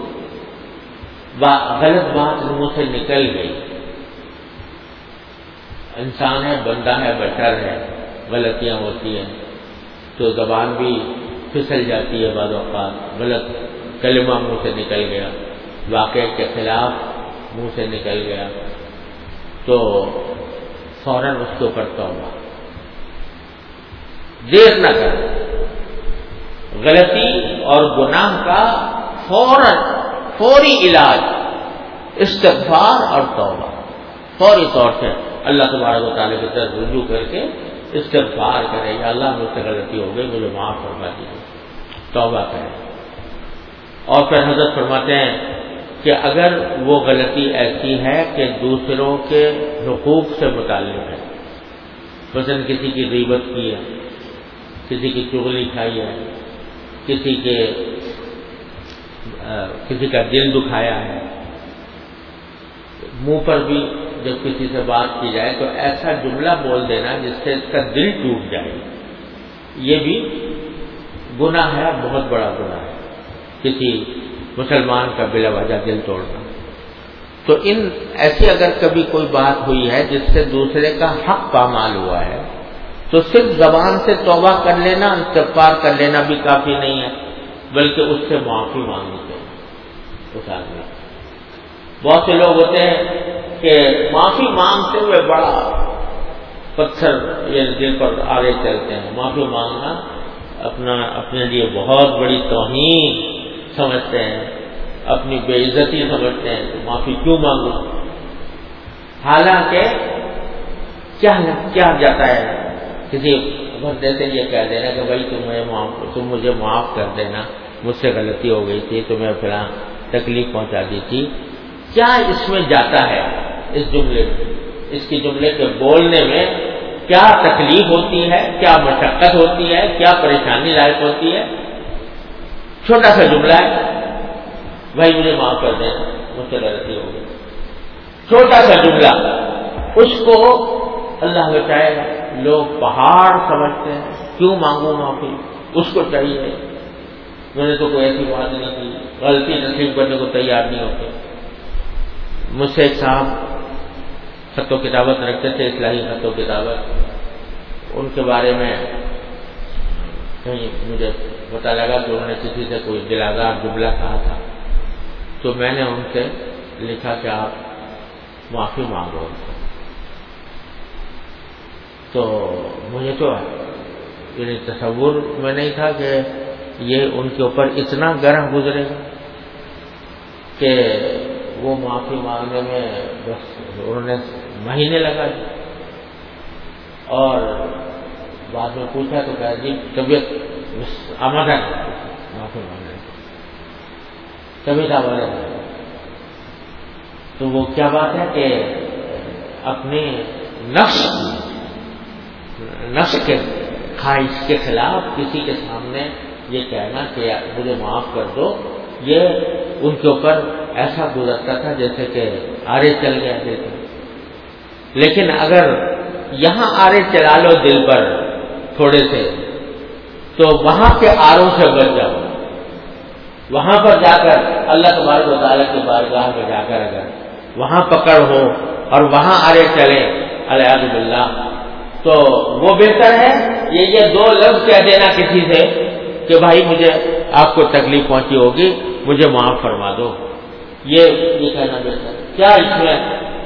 غلط بات منہ سے نکل گئی، انسان ہے، بندہ ہے، بشر ہے، غلطیاں ہوتی ہیں، تو زبان بھی پھسل جاتی ہے، بعض اوقات غلط کلمہ منہ سے نکل گیا، واقعے کے خلاف منہ سے نکل گیا، تو فوراً اس کے اوپر توبہ، دیر نہ کریں۔ غلطی اور گناہ کا فوراً فوری علاج استغفار اور توبہ، فوری طور سے اللہ تبارک و تعالیٰ کی طرف رجوع کر کے استغفار کرے، یا اللہ مجھ سے غلطی ہو گئی، مجھے معاف فرما دیجیے، توبہ کرے۔ اور پھر حضرت فرماتے ہیں کہ اگر وہ غلطی ایسی ہے کہ دوسروں کے حقوق سے متعلق ہے، مثلاً کسی کی غیبت کی ہے، کسی کی چغلی کھائی ہے، کسی کے کسی کا دل دکھایا ہے، منہ پر بھی جب کسی سے بات کی جائے تو ایسا جملہ بول دینا جس سے اس کا دل ٹوٹ جائے، یہ بھی گناہ ہے، بہت بڑا گناہ ہے، کسی مسلمان کا بلا وجہ دل توڑنا۔ تو ان ایسی اگر کبھی کوئی بات ہوئی ہے جس سے دوسرے کا حق پامال ہوا ہے، تو صرف زبان سے توبہ کر لینا، استغفار کر لینا بھی کافی نہیں ہے، بلکہ اس سے معافی مانگنی چاہیے اس آدمی۔ بہت سے لوگ ہوتے ہیں کہ معافی مانگتے ہوئے بڑا پتھر یہ دل پر آگے چلتے ہیں، معافی مانگنا اپنا اپنے لیے بہت بڑی توہین سمجھتے ہیں، اپنی بے عزتی سمجھتے ہیں، تو معافی کیوں مانگوں؟ حالانکہ کیا کیا جاتا ہے، کسی بندے سے یہ کہہ دینا کہ بھائی تم مجھے معاف تم مجھے معاف کر دینا، مجھ سے غلطی ہو گئی تھی، تمہیں فلاں تکلیف پہنچا دی تھی، کیا اس میں جاتا ہے؟ اس جملے میں، اس کی جملے کے بولنے میں کیا تکلیف ہوتی ہے، کیا مشقت ہوتی ہے، کیا پریشانی لاحق ہوتی ہے؟ چھوٹا سا جملہ ہے، بھائی مجھے معاف کر دینا، مجھ سے غلطی ہو گئی، چھوٹا سا جملہ، اس کو اللہ بچائے لوگ پہاڑ سمجھتے ہیں، کیوں مانگوں معافی، اس کو چاہیے، میں نے تو کوئی ایسی بات نہیں کی، غلطی تسلیم کرنے کو تیار نہیں ہوتے۔ مجھ سے ایک صاحب خط و کتابت رکھتے تھے، اصلاحی خط و کتابت، ان کے بارے میں کہیں مجھے پتہ لگا کہ انہوں نے کسی سے کوئی دلآزار جملہ کہا تھا، تو میں نے ان سے لکھا کہ آپ معافی مانگو، تو مجھے تو یعنی تصور میں نہیں تھا کہ یہ ان کے اوپر اتنا گرہ گزرے گا کہ وہ معافی مانگنے میں بس انہوں نے مہینے لگا دی، اور بعد میں پوچھا تو کہا جی طبیعت آمادہ نہیں، معافی مانگنے طبیعت آمادہ نہیں۔ تو وہ کیا بات ہے کہ اپنے نفس نفس کے خواہش کے خلاف کسی کے سامنے یہ کہنا کہ مجھے معاف کر دو، یہ ان کے اوپر ایسا گزرتا تھا جیسے کہ آرے چل گئے تھے۔ لیکن اگر یہاں آرے چلا لو دل پر تھوڑے سے، تو وہاں کے آروں سے بچ جاؤ. وہاں پر جا کر اللہ تبارک و تعالیٰ کی بارگاہ میں جا کر اگر وہاں پکڑ ہو اور وہاں آرے چلے الیاذ باللہ، تو وہ بہتر ہے یہ یہ دو لفظ کہہ دینا کسی سے کہ بھائی مجھے آپ کو تکلیف پہنچی ہوگی، مجھے معاف فرما دو. یہ یہ کہنا بہتر ہے. کیا اس میں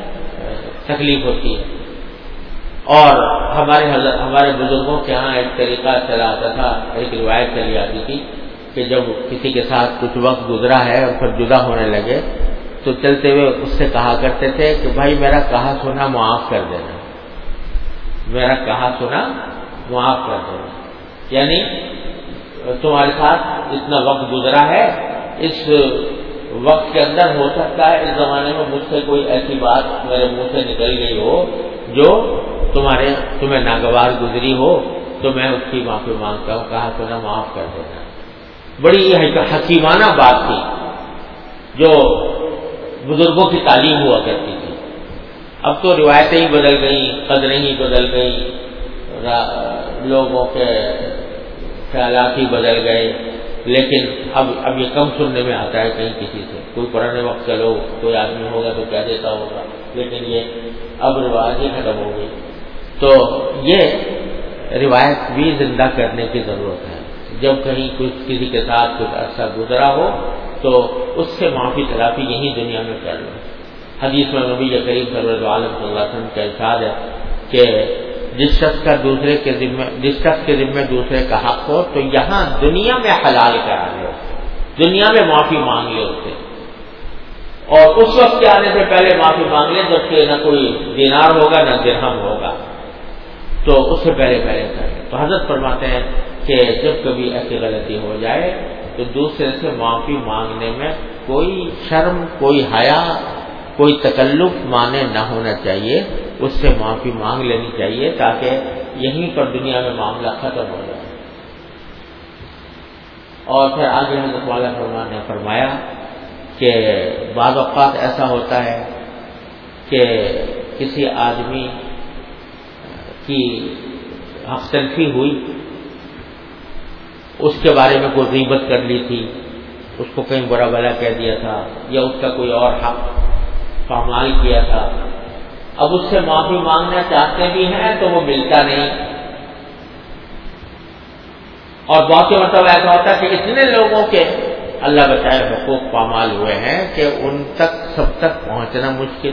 تکلیف ہوتی ہے؟ اور ہمارے حضرت ہمارے بزرگوں کے ہاں ایک طریقہ چلا آتا تھا، ایک روایت چلی آتی تھی کہ جب کسی کے ساتھ کچھ وقت گزرا ہے اور پھر جدا ہونے لگے تو چلتے ہوئے اس سے کہا کرتے تھے کہ بھائی میرا کہا سنا معاف کر دینا، میرا کہا سنا معاف کر دینا. یعنی تمہارے ساتھ اتنا وقت گزرا ہے، اس وقت کے اندر ہو سکتا ہے اس زمانے میں مجھ سے کوئی ایسی بات میرے منہ سے نکل گئی ہو جو تمہارے تمہیں ناگوار گزری ہو، تو میں اس کی معافی مانگتا ہوں، کہا سنا معاف کر دینا. بڑی یہ حکیمانہ بات تھی جو بزرگوں کی تعلیم ہوا کرتی تھی. اب تو روایتیں ہی بدل گئیں، قدریں ہی بدل گئیں، لوگوں کے خیالات ہی بدل گئے، لیکن اب اب یہ کم سننے میں آتا ہے کہیں کسی سے. کوئی پرانے وقت کا لوگ کوئی آدمی ہوگا تو کہہ دیتا ہوگا، لیکن یہ اب رواج ہی ختم ہو گئی. تو یہ روایت بھی زندہ کرنے کی ضرورت ہے. جب کہیں کچھ کسی کے ساتھ کچھ عرصہ گزرا ہو تو اس سے معافی تلافی یہی دنیا میں کر لو. حدیث میں نبی کریم صلی اللہ علیہ وسلم کا ارشاد ہے کہ جس شخص کا دوسرے کے ذمہ جس شخص کے ذمہ دوسرے کا حق ہو تو یہاں دنیا میں حلال کرا لے، دنیا میں معافی مانگ لے اس سے، اور اس وقت کے آنے سے پہلے معافی مانگ لے جب کہ نہ کوئی دینار ہوگا نہ درہم ہوگا، تو اس سے پہلے پہلے کرے. تو حضرت فرماتے ہیں کہ جب کبھی ایسی غلطی ہو جائے تو دوسرے سے معافی مانگنے میں کوئی شرم، کوئی حیا، کوئی تکلف مانے نہ ہونا چاہیے، اس سے معافی مانگ لینی چاہیے تاکہ یہیں پر دنیا میں معاملہ ختم ہو جائے. اور پھر آگے حضرت والا فرمان نے فرمایا کہ بعض اوقات ایسا ہوتا ہے کہ کسی آدمی کی حق تلفی ہوئی، اس کے بارے میں کوئی غیبت کر لی تھی، اس کو کہیں برا بھلا کہہ دیا تھا، یا اس کا کوئی اور حق پامال کیا تھا. اب اس سے معافی مانگنا چاہتے بھی ہیں تو وہ ملتا نہیں. اور بہت سے مطلب ایسا ہوتا ہے کہ اتنے لوگوں کے اللہ بچائے حقوق پامال ہوئے ہیں کہ ان تک سب تک پہنچنا مشکل،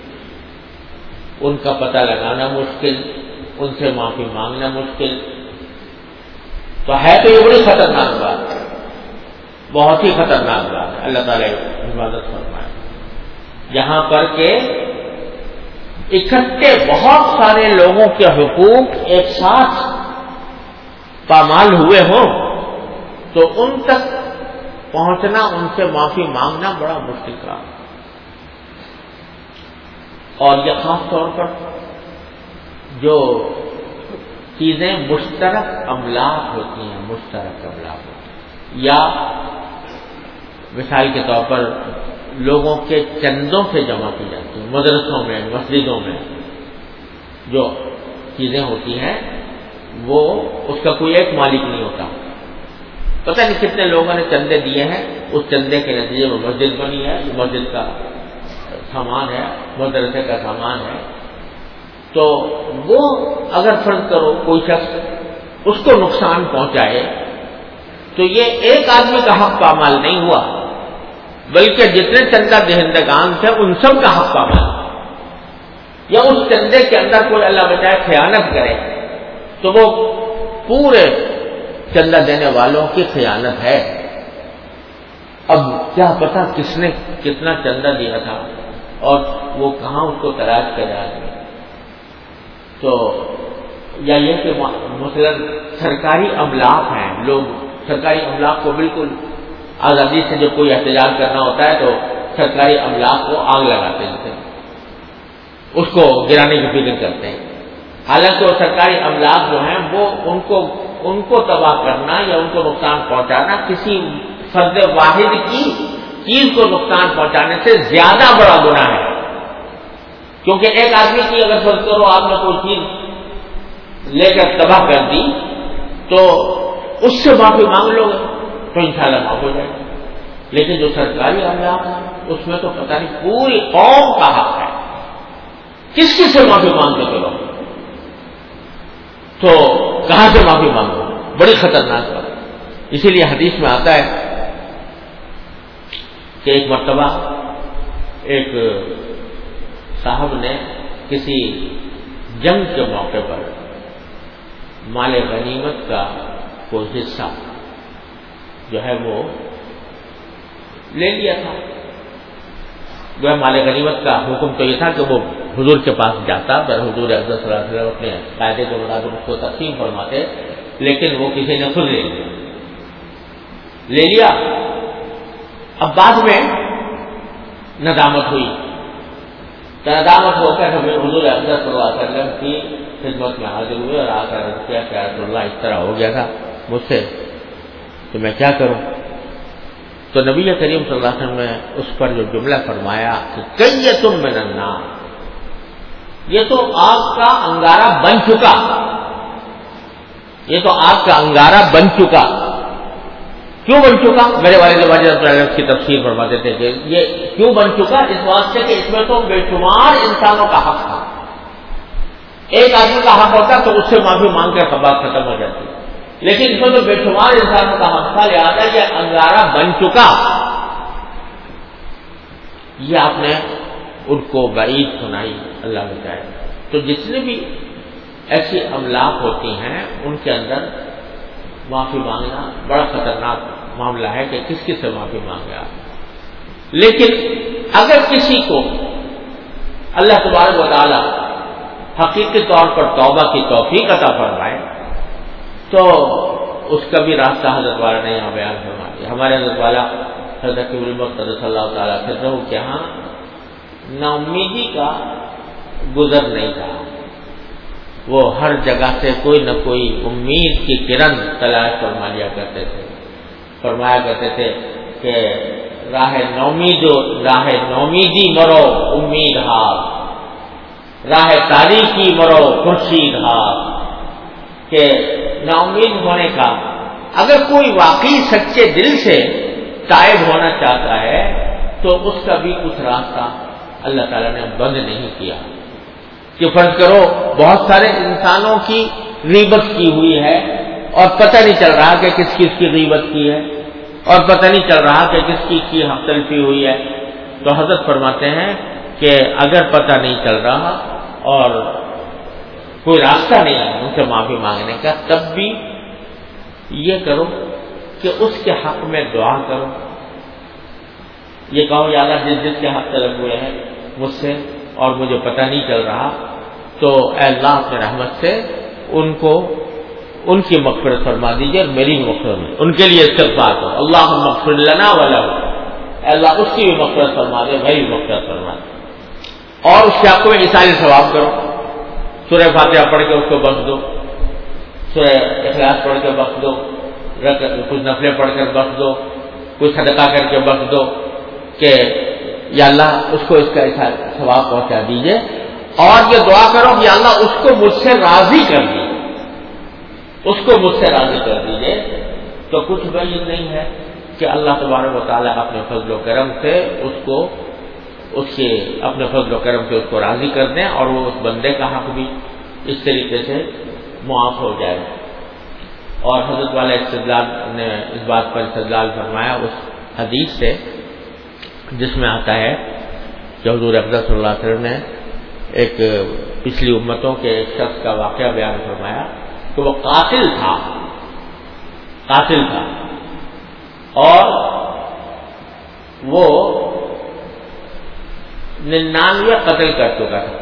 ان کا پتہ لگانا مشکل، ان سے معافی مانگنا مشکل. تو ہے تو یہ بڑی خطرناک بات ہے، بہت ہی خطرناک بات ہے. اللہ تعالیٰ حفاظت فرمائے. یہاں پر کہ اکٹھے بہت سارے لوگوں کے حقوق ایک ساتھ پامال ہوئے ہوں تو ان تک پہنچنا، ان سے معافی مانگنا بڑا مشکل کام. اور یہ خاص طور پر جو چیزیں مشترک املاک ہوتی ہیں، مشترک املاک ہوتی ہیں، یا مثال کے طور پر لوگوں کے چندوں سے جمع کی جاتی ہیں، مدرسوں میں، مسجدوں میں جو چیزیں ہوتی ہیں وہ اس کا کوئی ایک مالک نہیں ہوتا. پتہ نہیں کتنے لوگوں نے چندے دیے ہیں، اس چندے کے نتیجے میں مسجد بنی ہے، مسجد کا سامان ہے، مدرسے کا سامان ہے. تو وہ اگر فرض کرو کوئی شخص اس کو نقصان پہنچائے تو یہ ایک آدمی کا حق پامال نہیں ہوا، بلکہ جتنے چندہ دہندگان تھے ان سب کا حق پامال. یا اس چندے کے اندر کوئی اللہ بچائے خیانت کرے تو وہ پورے چندہ دینے والوں کی خیانت ہے. اب کیا پتا کس نے کتنا چندہ دیا تھا اور وہ کہاں اس کو تلاش کرا ہے. تو یا یہ کہ مثلا سرکاری املاک ہیں، لوگ سرکاری املاک کو بالکل آزادی سے جب کوئی احتجاج کرنا ہوتا ہے تو سرکاری املاک کو آگ لگاتے ہیں، اس کو گرانے کی فکر کرتے ہیں. حالانکہ وہ سرکاری املاک جو ہیں وہ ان کو ان کو تباہ کرنا یا ان کو نقصان پہنچانا کسی فرد واحد کی چیز کو نقصان پہنچانے سے زیادہ بڑا گناہ ہے. کیونکہ ایک آدمی کی اگر فرض کرو آپ نے کوئی چیز لے کر تباہ کر دی تو اس سے معافی مانگ لو گے تو انشاءاللہ معاف ہو جائے گا. لیکن جو سرکاری املاک ہے اس میں تو پتہ نہیں پوری قوم کا حق ہے, کس کس سے معافی مانگ کے چلو تو کہاں سے معافی مانگو, بڑی خطرناک بات. اسی لیے حدیث میں آتا ہے کہ ایک مرتبہ ایک صاحب نے کسی جنگ کے موقع پر مال غنیمت کا کوئی حصہ جو ہے وہ لے لیا تھا. جو ہے مال غنیمت کا حکم تو یہ تھا کہ وہ حضور کے پاس جاتا, پر حضور افضل صلی اللہ علیہ وسلم اپنے قاعدے کے مطابق اس کو تقسیم فرماتے, لیکن وہ کسی نے خود لے لیا لے لیا اب بعد میں ندامت ہوئی تو ندامت ہو کر حضور افضل صلی اللہ علیہ وسلم کی خدمت میں حاضر ہوئے اور آ کر کیا کہ رسول اللہ اس طرح ہو گیا تھا مجھ سے, تو میں کیا کروں. تو نبی کریم صلی اللہ علیہ وسلم نے اس پر جو جملہ فرمایا کہ کیتم من النار, یہ تو آگ کا انگارہ بن چکا, یہ تو آگ کا انگارہ بن چکا. کیوں بن چکا؟ میرے والد واجد کی تفسیر فرماتے تھے کہ یہ کیوں بن چکا, اس واسطے کہ اس میں تو بے شمار انسانوں کا حق تھا. ایک آدمی کا حق ہوتا تو اس سے معافی مانگ کر بات ختم ہو جاتی, لیکن اس میں تو بے شمار انسانوں کا حق تھا, لہٰذا یہ انگارہ بن چکا. یہ آپ نے ان کو وعید سنائی, اللہ بچائے. تو جتنے بھی ایسی املاک ہوتی ہیں ان کے اندر معافی مانگنا بڑا خطرناک معاملہ ہے کہ کس کس سے معافی مانگے آپ. لیکن اگر کسی کو اللہ تبارک و تعالی حقیقی طور پر توبہ کی توفیق عطا فرمائے تو اس کا بھی راستہ حضرت والا نے یہاں بیان فرما دیا. ہمارے حضرت والا حضرت قدس اللہ تعالیٰ خطرہ کے یہاں نا امیدی کا گزر نہیں تھا. وہ ہر جگہ سے کوئی نہ کوئی امید کی کرن تلاش فرما لیا کرتے تھے. فرمایا کرتے تھے کہ راہ نومیدو راہ نومیدی مرو امید ہار, راہ تاریخی مرو خورشید ہار. کہ نا امید ہونے کا, اگر کوئی واقعی سچے دل سے تائب ہونا چاہتا ہے تو اس کا بھی کچھ راستہ اللہ تعالیٰ نے بند نہیں کیا. کہ فرض کرو بہت سارے انسانوں کی غیبت کی ہوئی ہے اور پتہ نہیں چل رہا کہ کس کس کی غیبت کی ہے, اور پتہ نہیں چل رہا کہ کس کی کی حق تلفی ہوئی ہے. تو حضرت فرماتے ہیں کہ اگر پتہ نہیں چل رہا اور کوئی راستہ نہیں ہے ان سے معافی مانگنے کا, تب بھی یہ کرو کہ اس کے حق میں دعا کرو. یہ کہو یا اللہ جس جس کے حق طلب ہوئے ہیں مجھ سے اور مجھے پتہ نہیں چل رہا, تو اے اللہ اپنے رحمت سے ان کو ان کی مغفرت فرما دیجیے اور میری مغفرت, ان کے لیے استغفار کرو. اللہم اغفر لنا ولہ, اے اللہ اس کی بھی مغفرت فرما دے, میری بھی مغفرت فرما دے. اور اس کے حق میں اثار ثواب کرو. سورہ فاتحہ پڑھ کے اس کو بخش دو, سورہ اخلاص پڑھ کے بخش دو, کچھ نفلیں پڑھ کر بخش دو, کچھ صدقہ کر کے بخش دو کہ یا اللہ اس کو اس کا ثواب پہنچا دیجیے. اور یہ دعا کرو کہ یا اللہ اس کو مجھ سے راضی کر دیجیے, اس کو مجھ سے راضی کر دیجیے. تو کچھ بعید نہیں ہے کہ اللہ تبارک و تعالیٰ اپنے فضل و کرم سے اس کو اس کے اپنے فضل و کرم سے اس کو راضی کر دیں اور وہ اس بندے کا حق بھی اس طریقے سے معاف ہو جائے. اور حضرت والا استدلال نے اس بات پر استدلال فرمایا اس حدیث سے جس میں آتا ہے کہ حضور افضل صلی اللہ علیہ وسلم نے ایک پچھلی امتوں کے ایک شخص کا واقعہ بیان فرمایا کہ وہ قاتل تھا قاتل تھا اور وہ ننانوے قتل کر چکا تھا,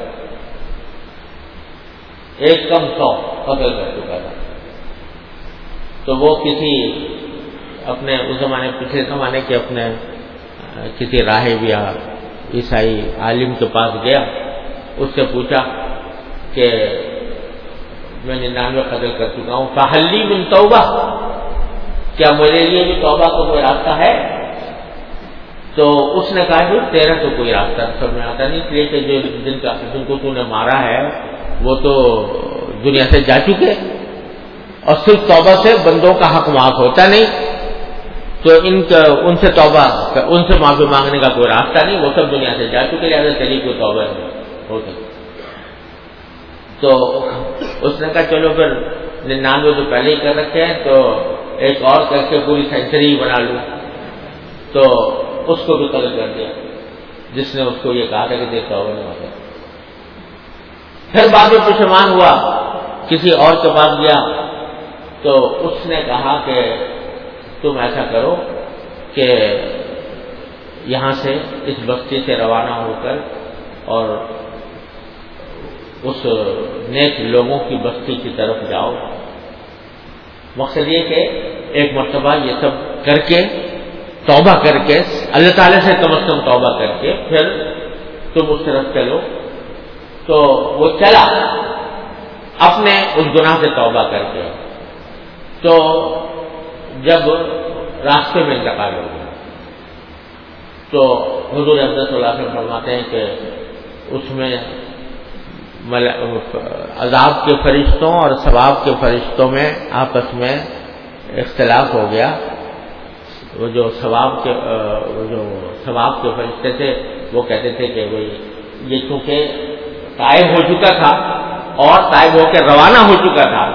ایک کم سو قتل کر چکا تھا. تو وہ کسی اپنے اس زمانے پچھلے زمانے کے اپنے کسی راہب یا عیسائی عالم کے پاس گیا, اس سے پوچھا کہ میں ننانوے قتل کر چکا ہوں, فحلی من توبہ, کیا میرے لیے بھی توبہ کا کوئی راستہ ہے؟ تو اس نے کہا کہ تیرا تو کوئی راستہ سب میں آتا نہیں, اس لیے کہ جو جن کا جن کو تو نے مارا ہے وہ تو دنیا سے جا چکے، اور صرف توبہ سے بندوں کا حق معاف ہوتا نہیں، تو ان کا ان سے توبہ ان سے معافی مانگنے کا کوئی راستہ نہیں، وہ سب دنیا سے جا چکے، لہٰذا چلی کوئی توبہ نہیں ہو سکتی۔ تو اس نے کہا چلو پھر ننانوے تو پہلے ہی کر رکھے ہیں، تو ایک اور کر کے پوری سینچری بنا لوں، تو اس کو بھی قتل کر دیا جس نے اس کو یہ کہا تھا کہ دیکھ توبہ نہیں ہوتا۔ پھر بعد میں پشیمان ہوا، کسی اور کے پاس گیا تو اس نے کہا کہ تم ایسا کرو کہ یہاں سے اس بستی سے روانہ ہو کر اور اس نیک لوگوں کی بستی کی طرف جاؤ، مقصد یہ کہ ایک مرتبہ یہ سب کر کے توبہ کر کے اللہ تعالی سے کم از کم توبہ کر کے پھر تم اس طرف چلو۔ تو وہ چلا اپنے اس گناہ سے توبہ کر کے، تو جب راستے میں انتقال ہو گیا تو حضور اقدس صلی اللہ علیہ وسلم فرماتے ہیں کہ اس میں عذاب کے فرشتوں اور ثواب کے فرشتوں میں آپس میں اختلاف ہو گیا۔ وہ جو ثواب کے وہ جو ثواب کے فرشتے تھے وہ کہتے تھے کہ بھائی یہ چونکہ طائب ہو چکا تھا اور طائب ہو کے روانہ ہو چکا تھا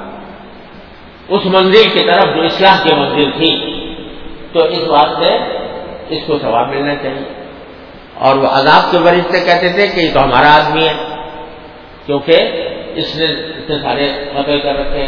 اس منزل کی طرف جو اصلاح کی منزل تھی، تو اس واسطے اس کو ثواب ملنا چاہیے، اور وہ عذاب کے فرشتے کہتے تھے کہ یہ تو ہمارا آدمی ہے کیونکہ اس نے اتنے سارے قتل کر رکھے۔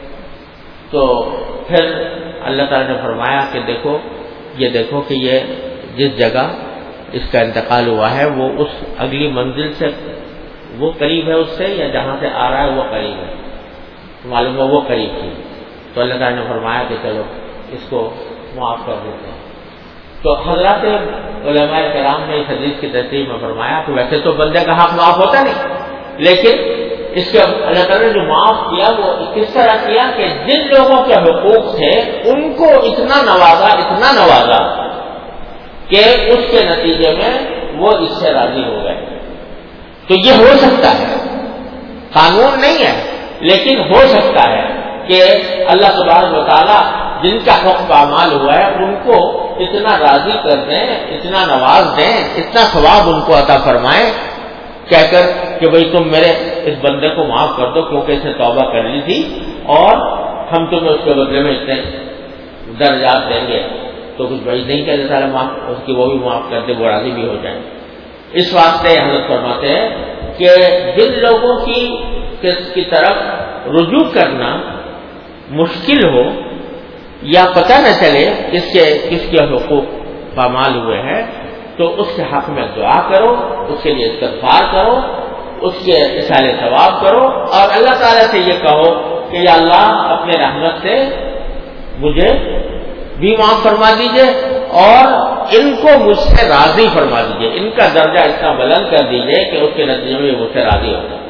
تو پھر اللہ تعالیٰ نے فرمایا کہ دیکھو یہ دیکھو کہ یہ جس جگہ اس کا انتقال ہوا ہے وہ اس اگلی منزل سے وہ قریب ہے اس سے، یا جہاں سے آ رہا ہے وہ قریب ہے، معلوم ہو وہ قریب تھی۔ تو اللہ تعالیٰ نے فرمایا کہ چلو اس کو معاف کر دیتے ہیں۔ تو حضرات علماء کرام نے اس حدیث کی تصریح میں فرمایا کہ ویسے تو بندے کا حق معاف ہوتا نہیں، لیکن اس کے اللہ تعالیٰ نے جو معاف کیا وہ کس طرح کیا کہ جن لوگوں کے حقوق تھے ان کو اتنا نوازا اتنا نوازا کہ اس کے نتیجے میں وہ اس سے راضی ہو گئے۔ تو یہ ہو سکتا ہے، قانون نہیں ہے لیکن ہو سکتا ہے کہ اللہ سبحانہ و تعالیٰ جن کا حق پامال ہوا ہے ان کو اتنا راضی کر دیں، اتنا نواز دیں، اتنا ثواب ان کو عطا فرمائیں کہہ کر کہ بھئی تم میرے اس بندے کو معاف کر دو کیونکہ اس نے توبہ کر لی تھی اور ہم تمہیں اس کے بدلے میں اتنے درجات دیں گے۔ تو کچھ بڑی نہیں کہتے سارے معاف اس کی وہ بھی معاف کر دے، وہ راضی بھی ہو جائیں۔ اس واسطے حضرت فرماتے ہیں کہ جن لوگوں کی کی طرف رجوع کرنا مشکل ہو یا پتہ نہ چلے کس کے کس کے حقوق پامال ہوئے ہیں، تو اس کے حق میں دعا کرو، اس کے لیے استغفار کرو، اس کے اصال ثواب کرو، اور اللہ تعالیٰ سے یہ کہو کہ یا اللہ اپنے رحمت سے مجھے بھی معاف فرما دیجئے اور ان کو مجھ سے راضی فرما دیجئے، ان کا درجہ اتنا بلند کر دیجئے کہ اس کے نتیجے میں مجھ سے راضی ہو جائے۔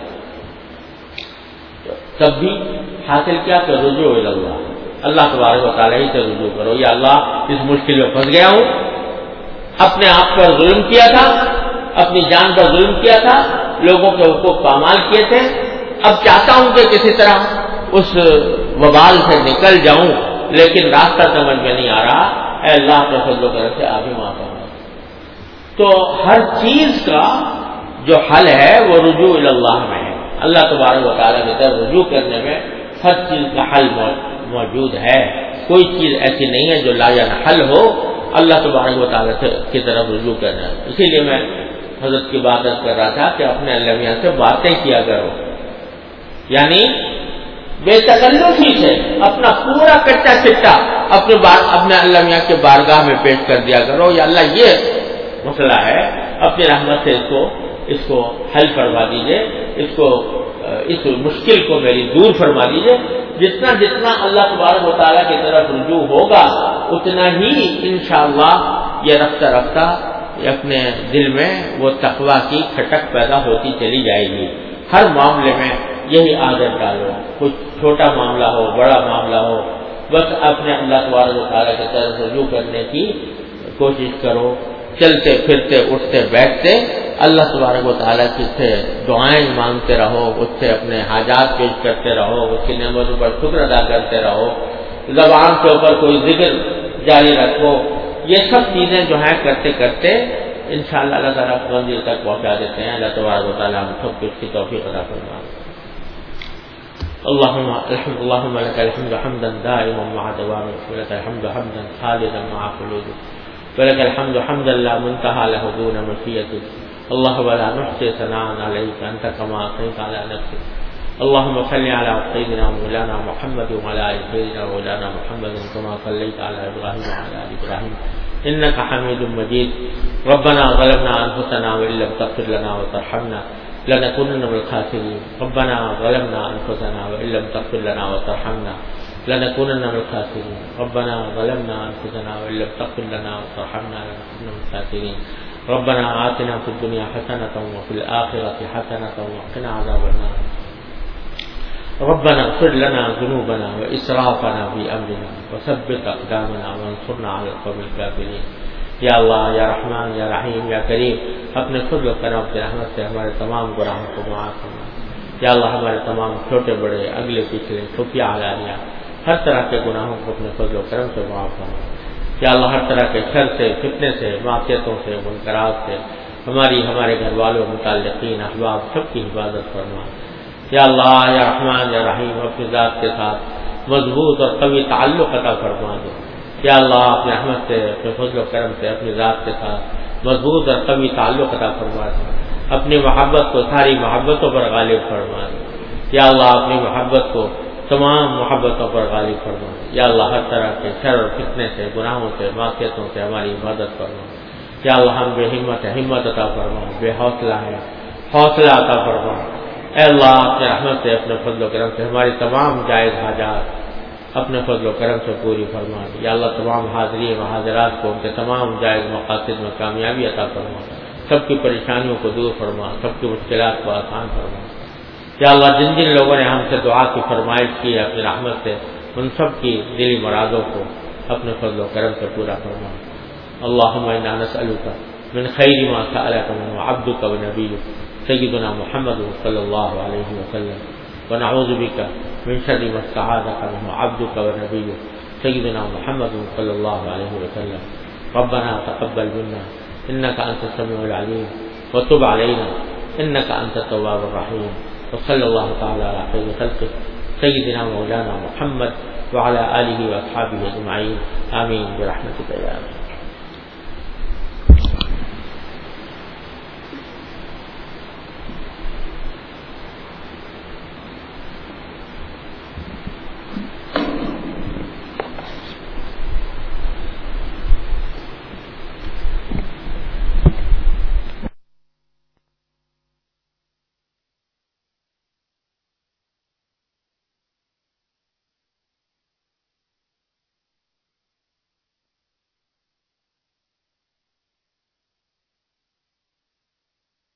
تب بھی حاصل کیا کہ رجوع اللہ، اللہ تبارک و تعالیٰ ہی سے رجوع کرو۔ یا اللہ اس مشکل میں پھنس گیا ہوں، اپنے آپ پر ظلم کیا تھا، اپنی جان پر ظلم کیا تھا، لوگوں کے حقوق پامال کیے تھے، اب چاہتا ہوں کہ کسی طرح اس وبال سے نکل جاؤں لیکن راستہ سمجھ میں نہیں آ رہا، اے اللہ کے فضل و کرم سے آپ ہی معاف فرما۔ تو ہر چیز کا جو حل ہے وہ رجوع اللہ میں ہے، اللہ تبارک و تعالیٰ کی طرف رجوع کرنے میں ہر چیز کا حل موجود ہے، کوئی چیز ایسی نہیں ہے جو لا حل ہو، اللہ تبارک و تعالیٰ کی طرف رجوع کرنا ہے۔ اسی لیے میں حضرت کی بات کر رہا تھا کہ اپنے اللہ میاں سے باتیں کیا کرو، یعنی بے تکلفی سے اپنا پورا کچا چٹا اپنے بار اپنے اللہ میاں کے بارگاہ میں پیش کر دیا کرو، یا اللہ یہ مسئلہ ہے اپنی رحمت سے اس کو اس کو حل فرما دیجیے، اس کو اس مشکل کو میری دور فرما دیجیے۔ جتنا جتنا اللہ تبارک و تعالیٰ کی طرف رجوع ہوگا اتنا ہی انشاءاللہ یہ رفتہ رفتہ اپنے دل میں وہ تقویٰ کی کھٹک پیدا ہوتی چلی جائے گی۔ ہر معاملے میں یہی عادت ڈالو، کچھ چھوٹا معاملہ ہو بڑا معاملہ ہو، بس اپنے اللہ تبارک و تعالیٰ کی طرف رجوع کرنے کی کوشش کرو، چلتے پھرتے اٹھتے بیٹھتے اللہ تبارک و تعالیٰ کی سے دعائیں مانگتے رہو، اس سے اپنے حاجات پیش کرتے رہو، اس کی نعمتوں پر شکر ادا کرتے رہو، زبان کے اوپر کوئی ذکر جاری رکھو. یہ سب چیزیں جو ہیں کرتے کرتے انشاءاللہ اللہ تعالیٰ کو منزل تک پہنچا دیتے ہیں. اللہ تبارک و تعالیٰ ہم سب کو اس کی توفیق عطا فرمائے. اللهم الحمد اللهم لك الحمد حمدا دائما مع دوامك، ولك الحمد حمدا خالدا مع خلودك، ولك الحمد حمدا لا منتهى له دون مشيئتك. اللهم ولا نحصي ثناء عليك أنت كما أثنيت على نفسك. اللهم صل على سيدنا مولانا محمد وعلى آل سيدنا مولانا محمد كما صليت على إبراهيم وعلى آل إبراهيم إنك حميد مجيد. ربنا ظلمنا أنفسنا وإن لم تغفر لنا وترحمنا لنكونن من الخاسرين. ربنا ظلمنا أنفسنا وإن لم تغفر لنا وترحمنا لنكونن من الخاسرين. ربنا ظلمنا أنفسنا وإن لم تغفر لنا وترحمنا لنكونن من الخاسرين. ربنا آتنا في الدنيا حسنة وفي الآخرة حسنة وقنا عذاب النار. ربنا اغفر لنا ذنوبنا وإسرافنا في أمرنا وثبت أقدامنا وانصرنا على القوم الكافرين. یا اللہ، یا رحمان، یا رحیم، یا کریم، اپنے فضل و کرم سے رحمت سے ہمارے تمام گناہوں کو معاف فرما. یا اللہ، ہمارے تمام چھوٹے بڑے اگلے پچھلے خفیہ علانیہ ہر طرح کے گناہوں کو اپنے فضل و کرم سے معاف فرما. یا اللہ، ہر طرح کے شر سے، فتنے سے، معصیتوں سے، منکرات سے ہماری، ہمارے گھر والوں، متعلقین، احباب سب کی حفاظت فرما. یا اللہ، یا رحمان، یا رحیم، اپنی ذات کے ساتھ مضبوط اور قوی تعلق عطا فرما دے. یا اللہ، اپنے رحمت سے، اپنے فضل و کرم سے اپنی ذات کے ساتھ مضبوط اور قوی تعلق عطا فرما دے. اپنی محبت کو ساری محبتوں پر غالب فرما دے. یا اللہ، اپنی محبت کو تمام محبتوں پر غالب فرما دے. یا اللہ، ہر طرح کے شر اور فتنے سے، گناہوں سے، معصیتوں سے ہماری حفاظت فرما. یا اللہ، ہم بے ہمت ہے، ہمت عطا فرما، بے حوصلہ ہے، حوصلہ عطا فرما. اے اللہ، اپنے رحمت سے، اپنے فضل و کرم سے ہماری تمام جائز حاجات اپنے فضل و کرم سے پوری فرما دی. یا اللہ، تمام حاضرین و حاضرات کو ان کے تمام جائز مقاصد میں کامیابی عطا فرما. سب کی پریشانیوں کو دور فرما، سب کی مشکلات کو آسان فرما. یا اللہ، جن جن لوگوں نے ہم سے دعا کی فرمائش کی ہے اپنی رحمت سے، ان سب کی دلی مرادوں کو اپنے فضل و کرم سے پورا فرما. اللہم انا نسألک من خیر ما سألک منہ عبدک و نبیک سیدنا محمد صلی اللہ علیہ وسلم، ونعوذ بک من شر ما استعاذک منہ عبدک و نبیک سیدنا محمد صلی اللہ علیہ وسلم. ربنا تقبل منا انک انت السمیع العلیم وتب علینا انک انت التواب الرحیم. وصلی اللہ تعالی علی خیر خلقہ سیدنا مولانا محمد وعلى آلہ واصحابہ اجمعین. آمین برحمتک یا رب.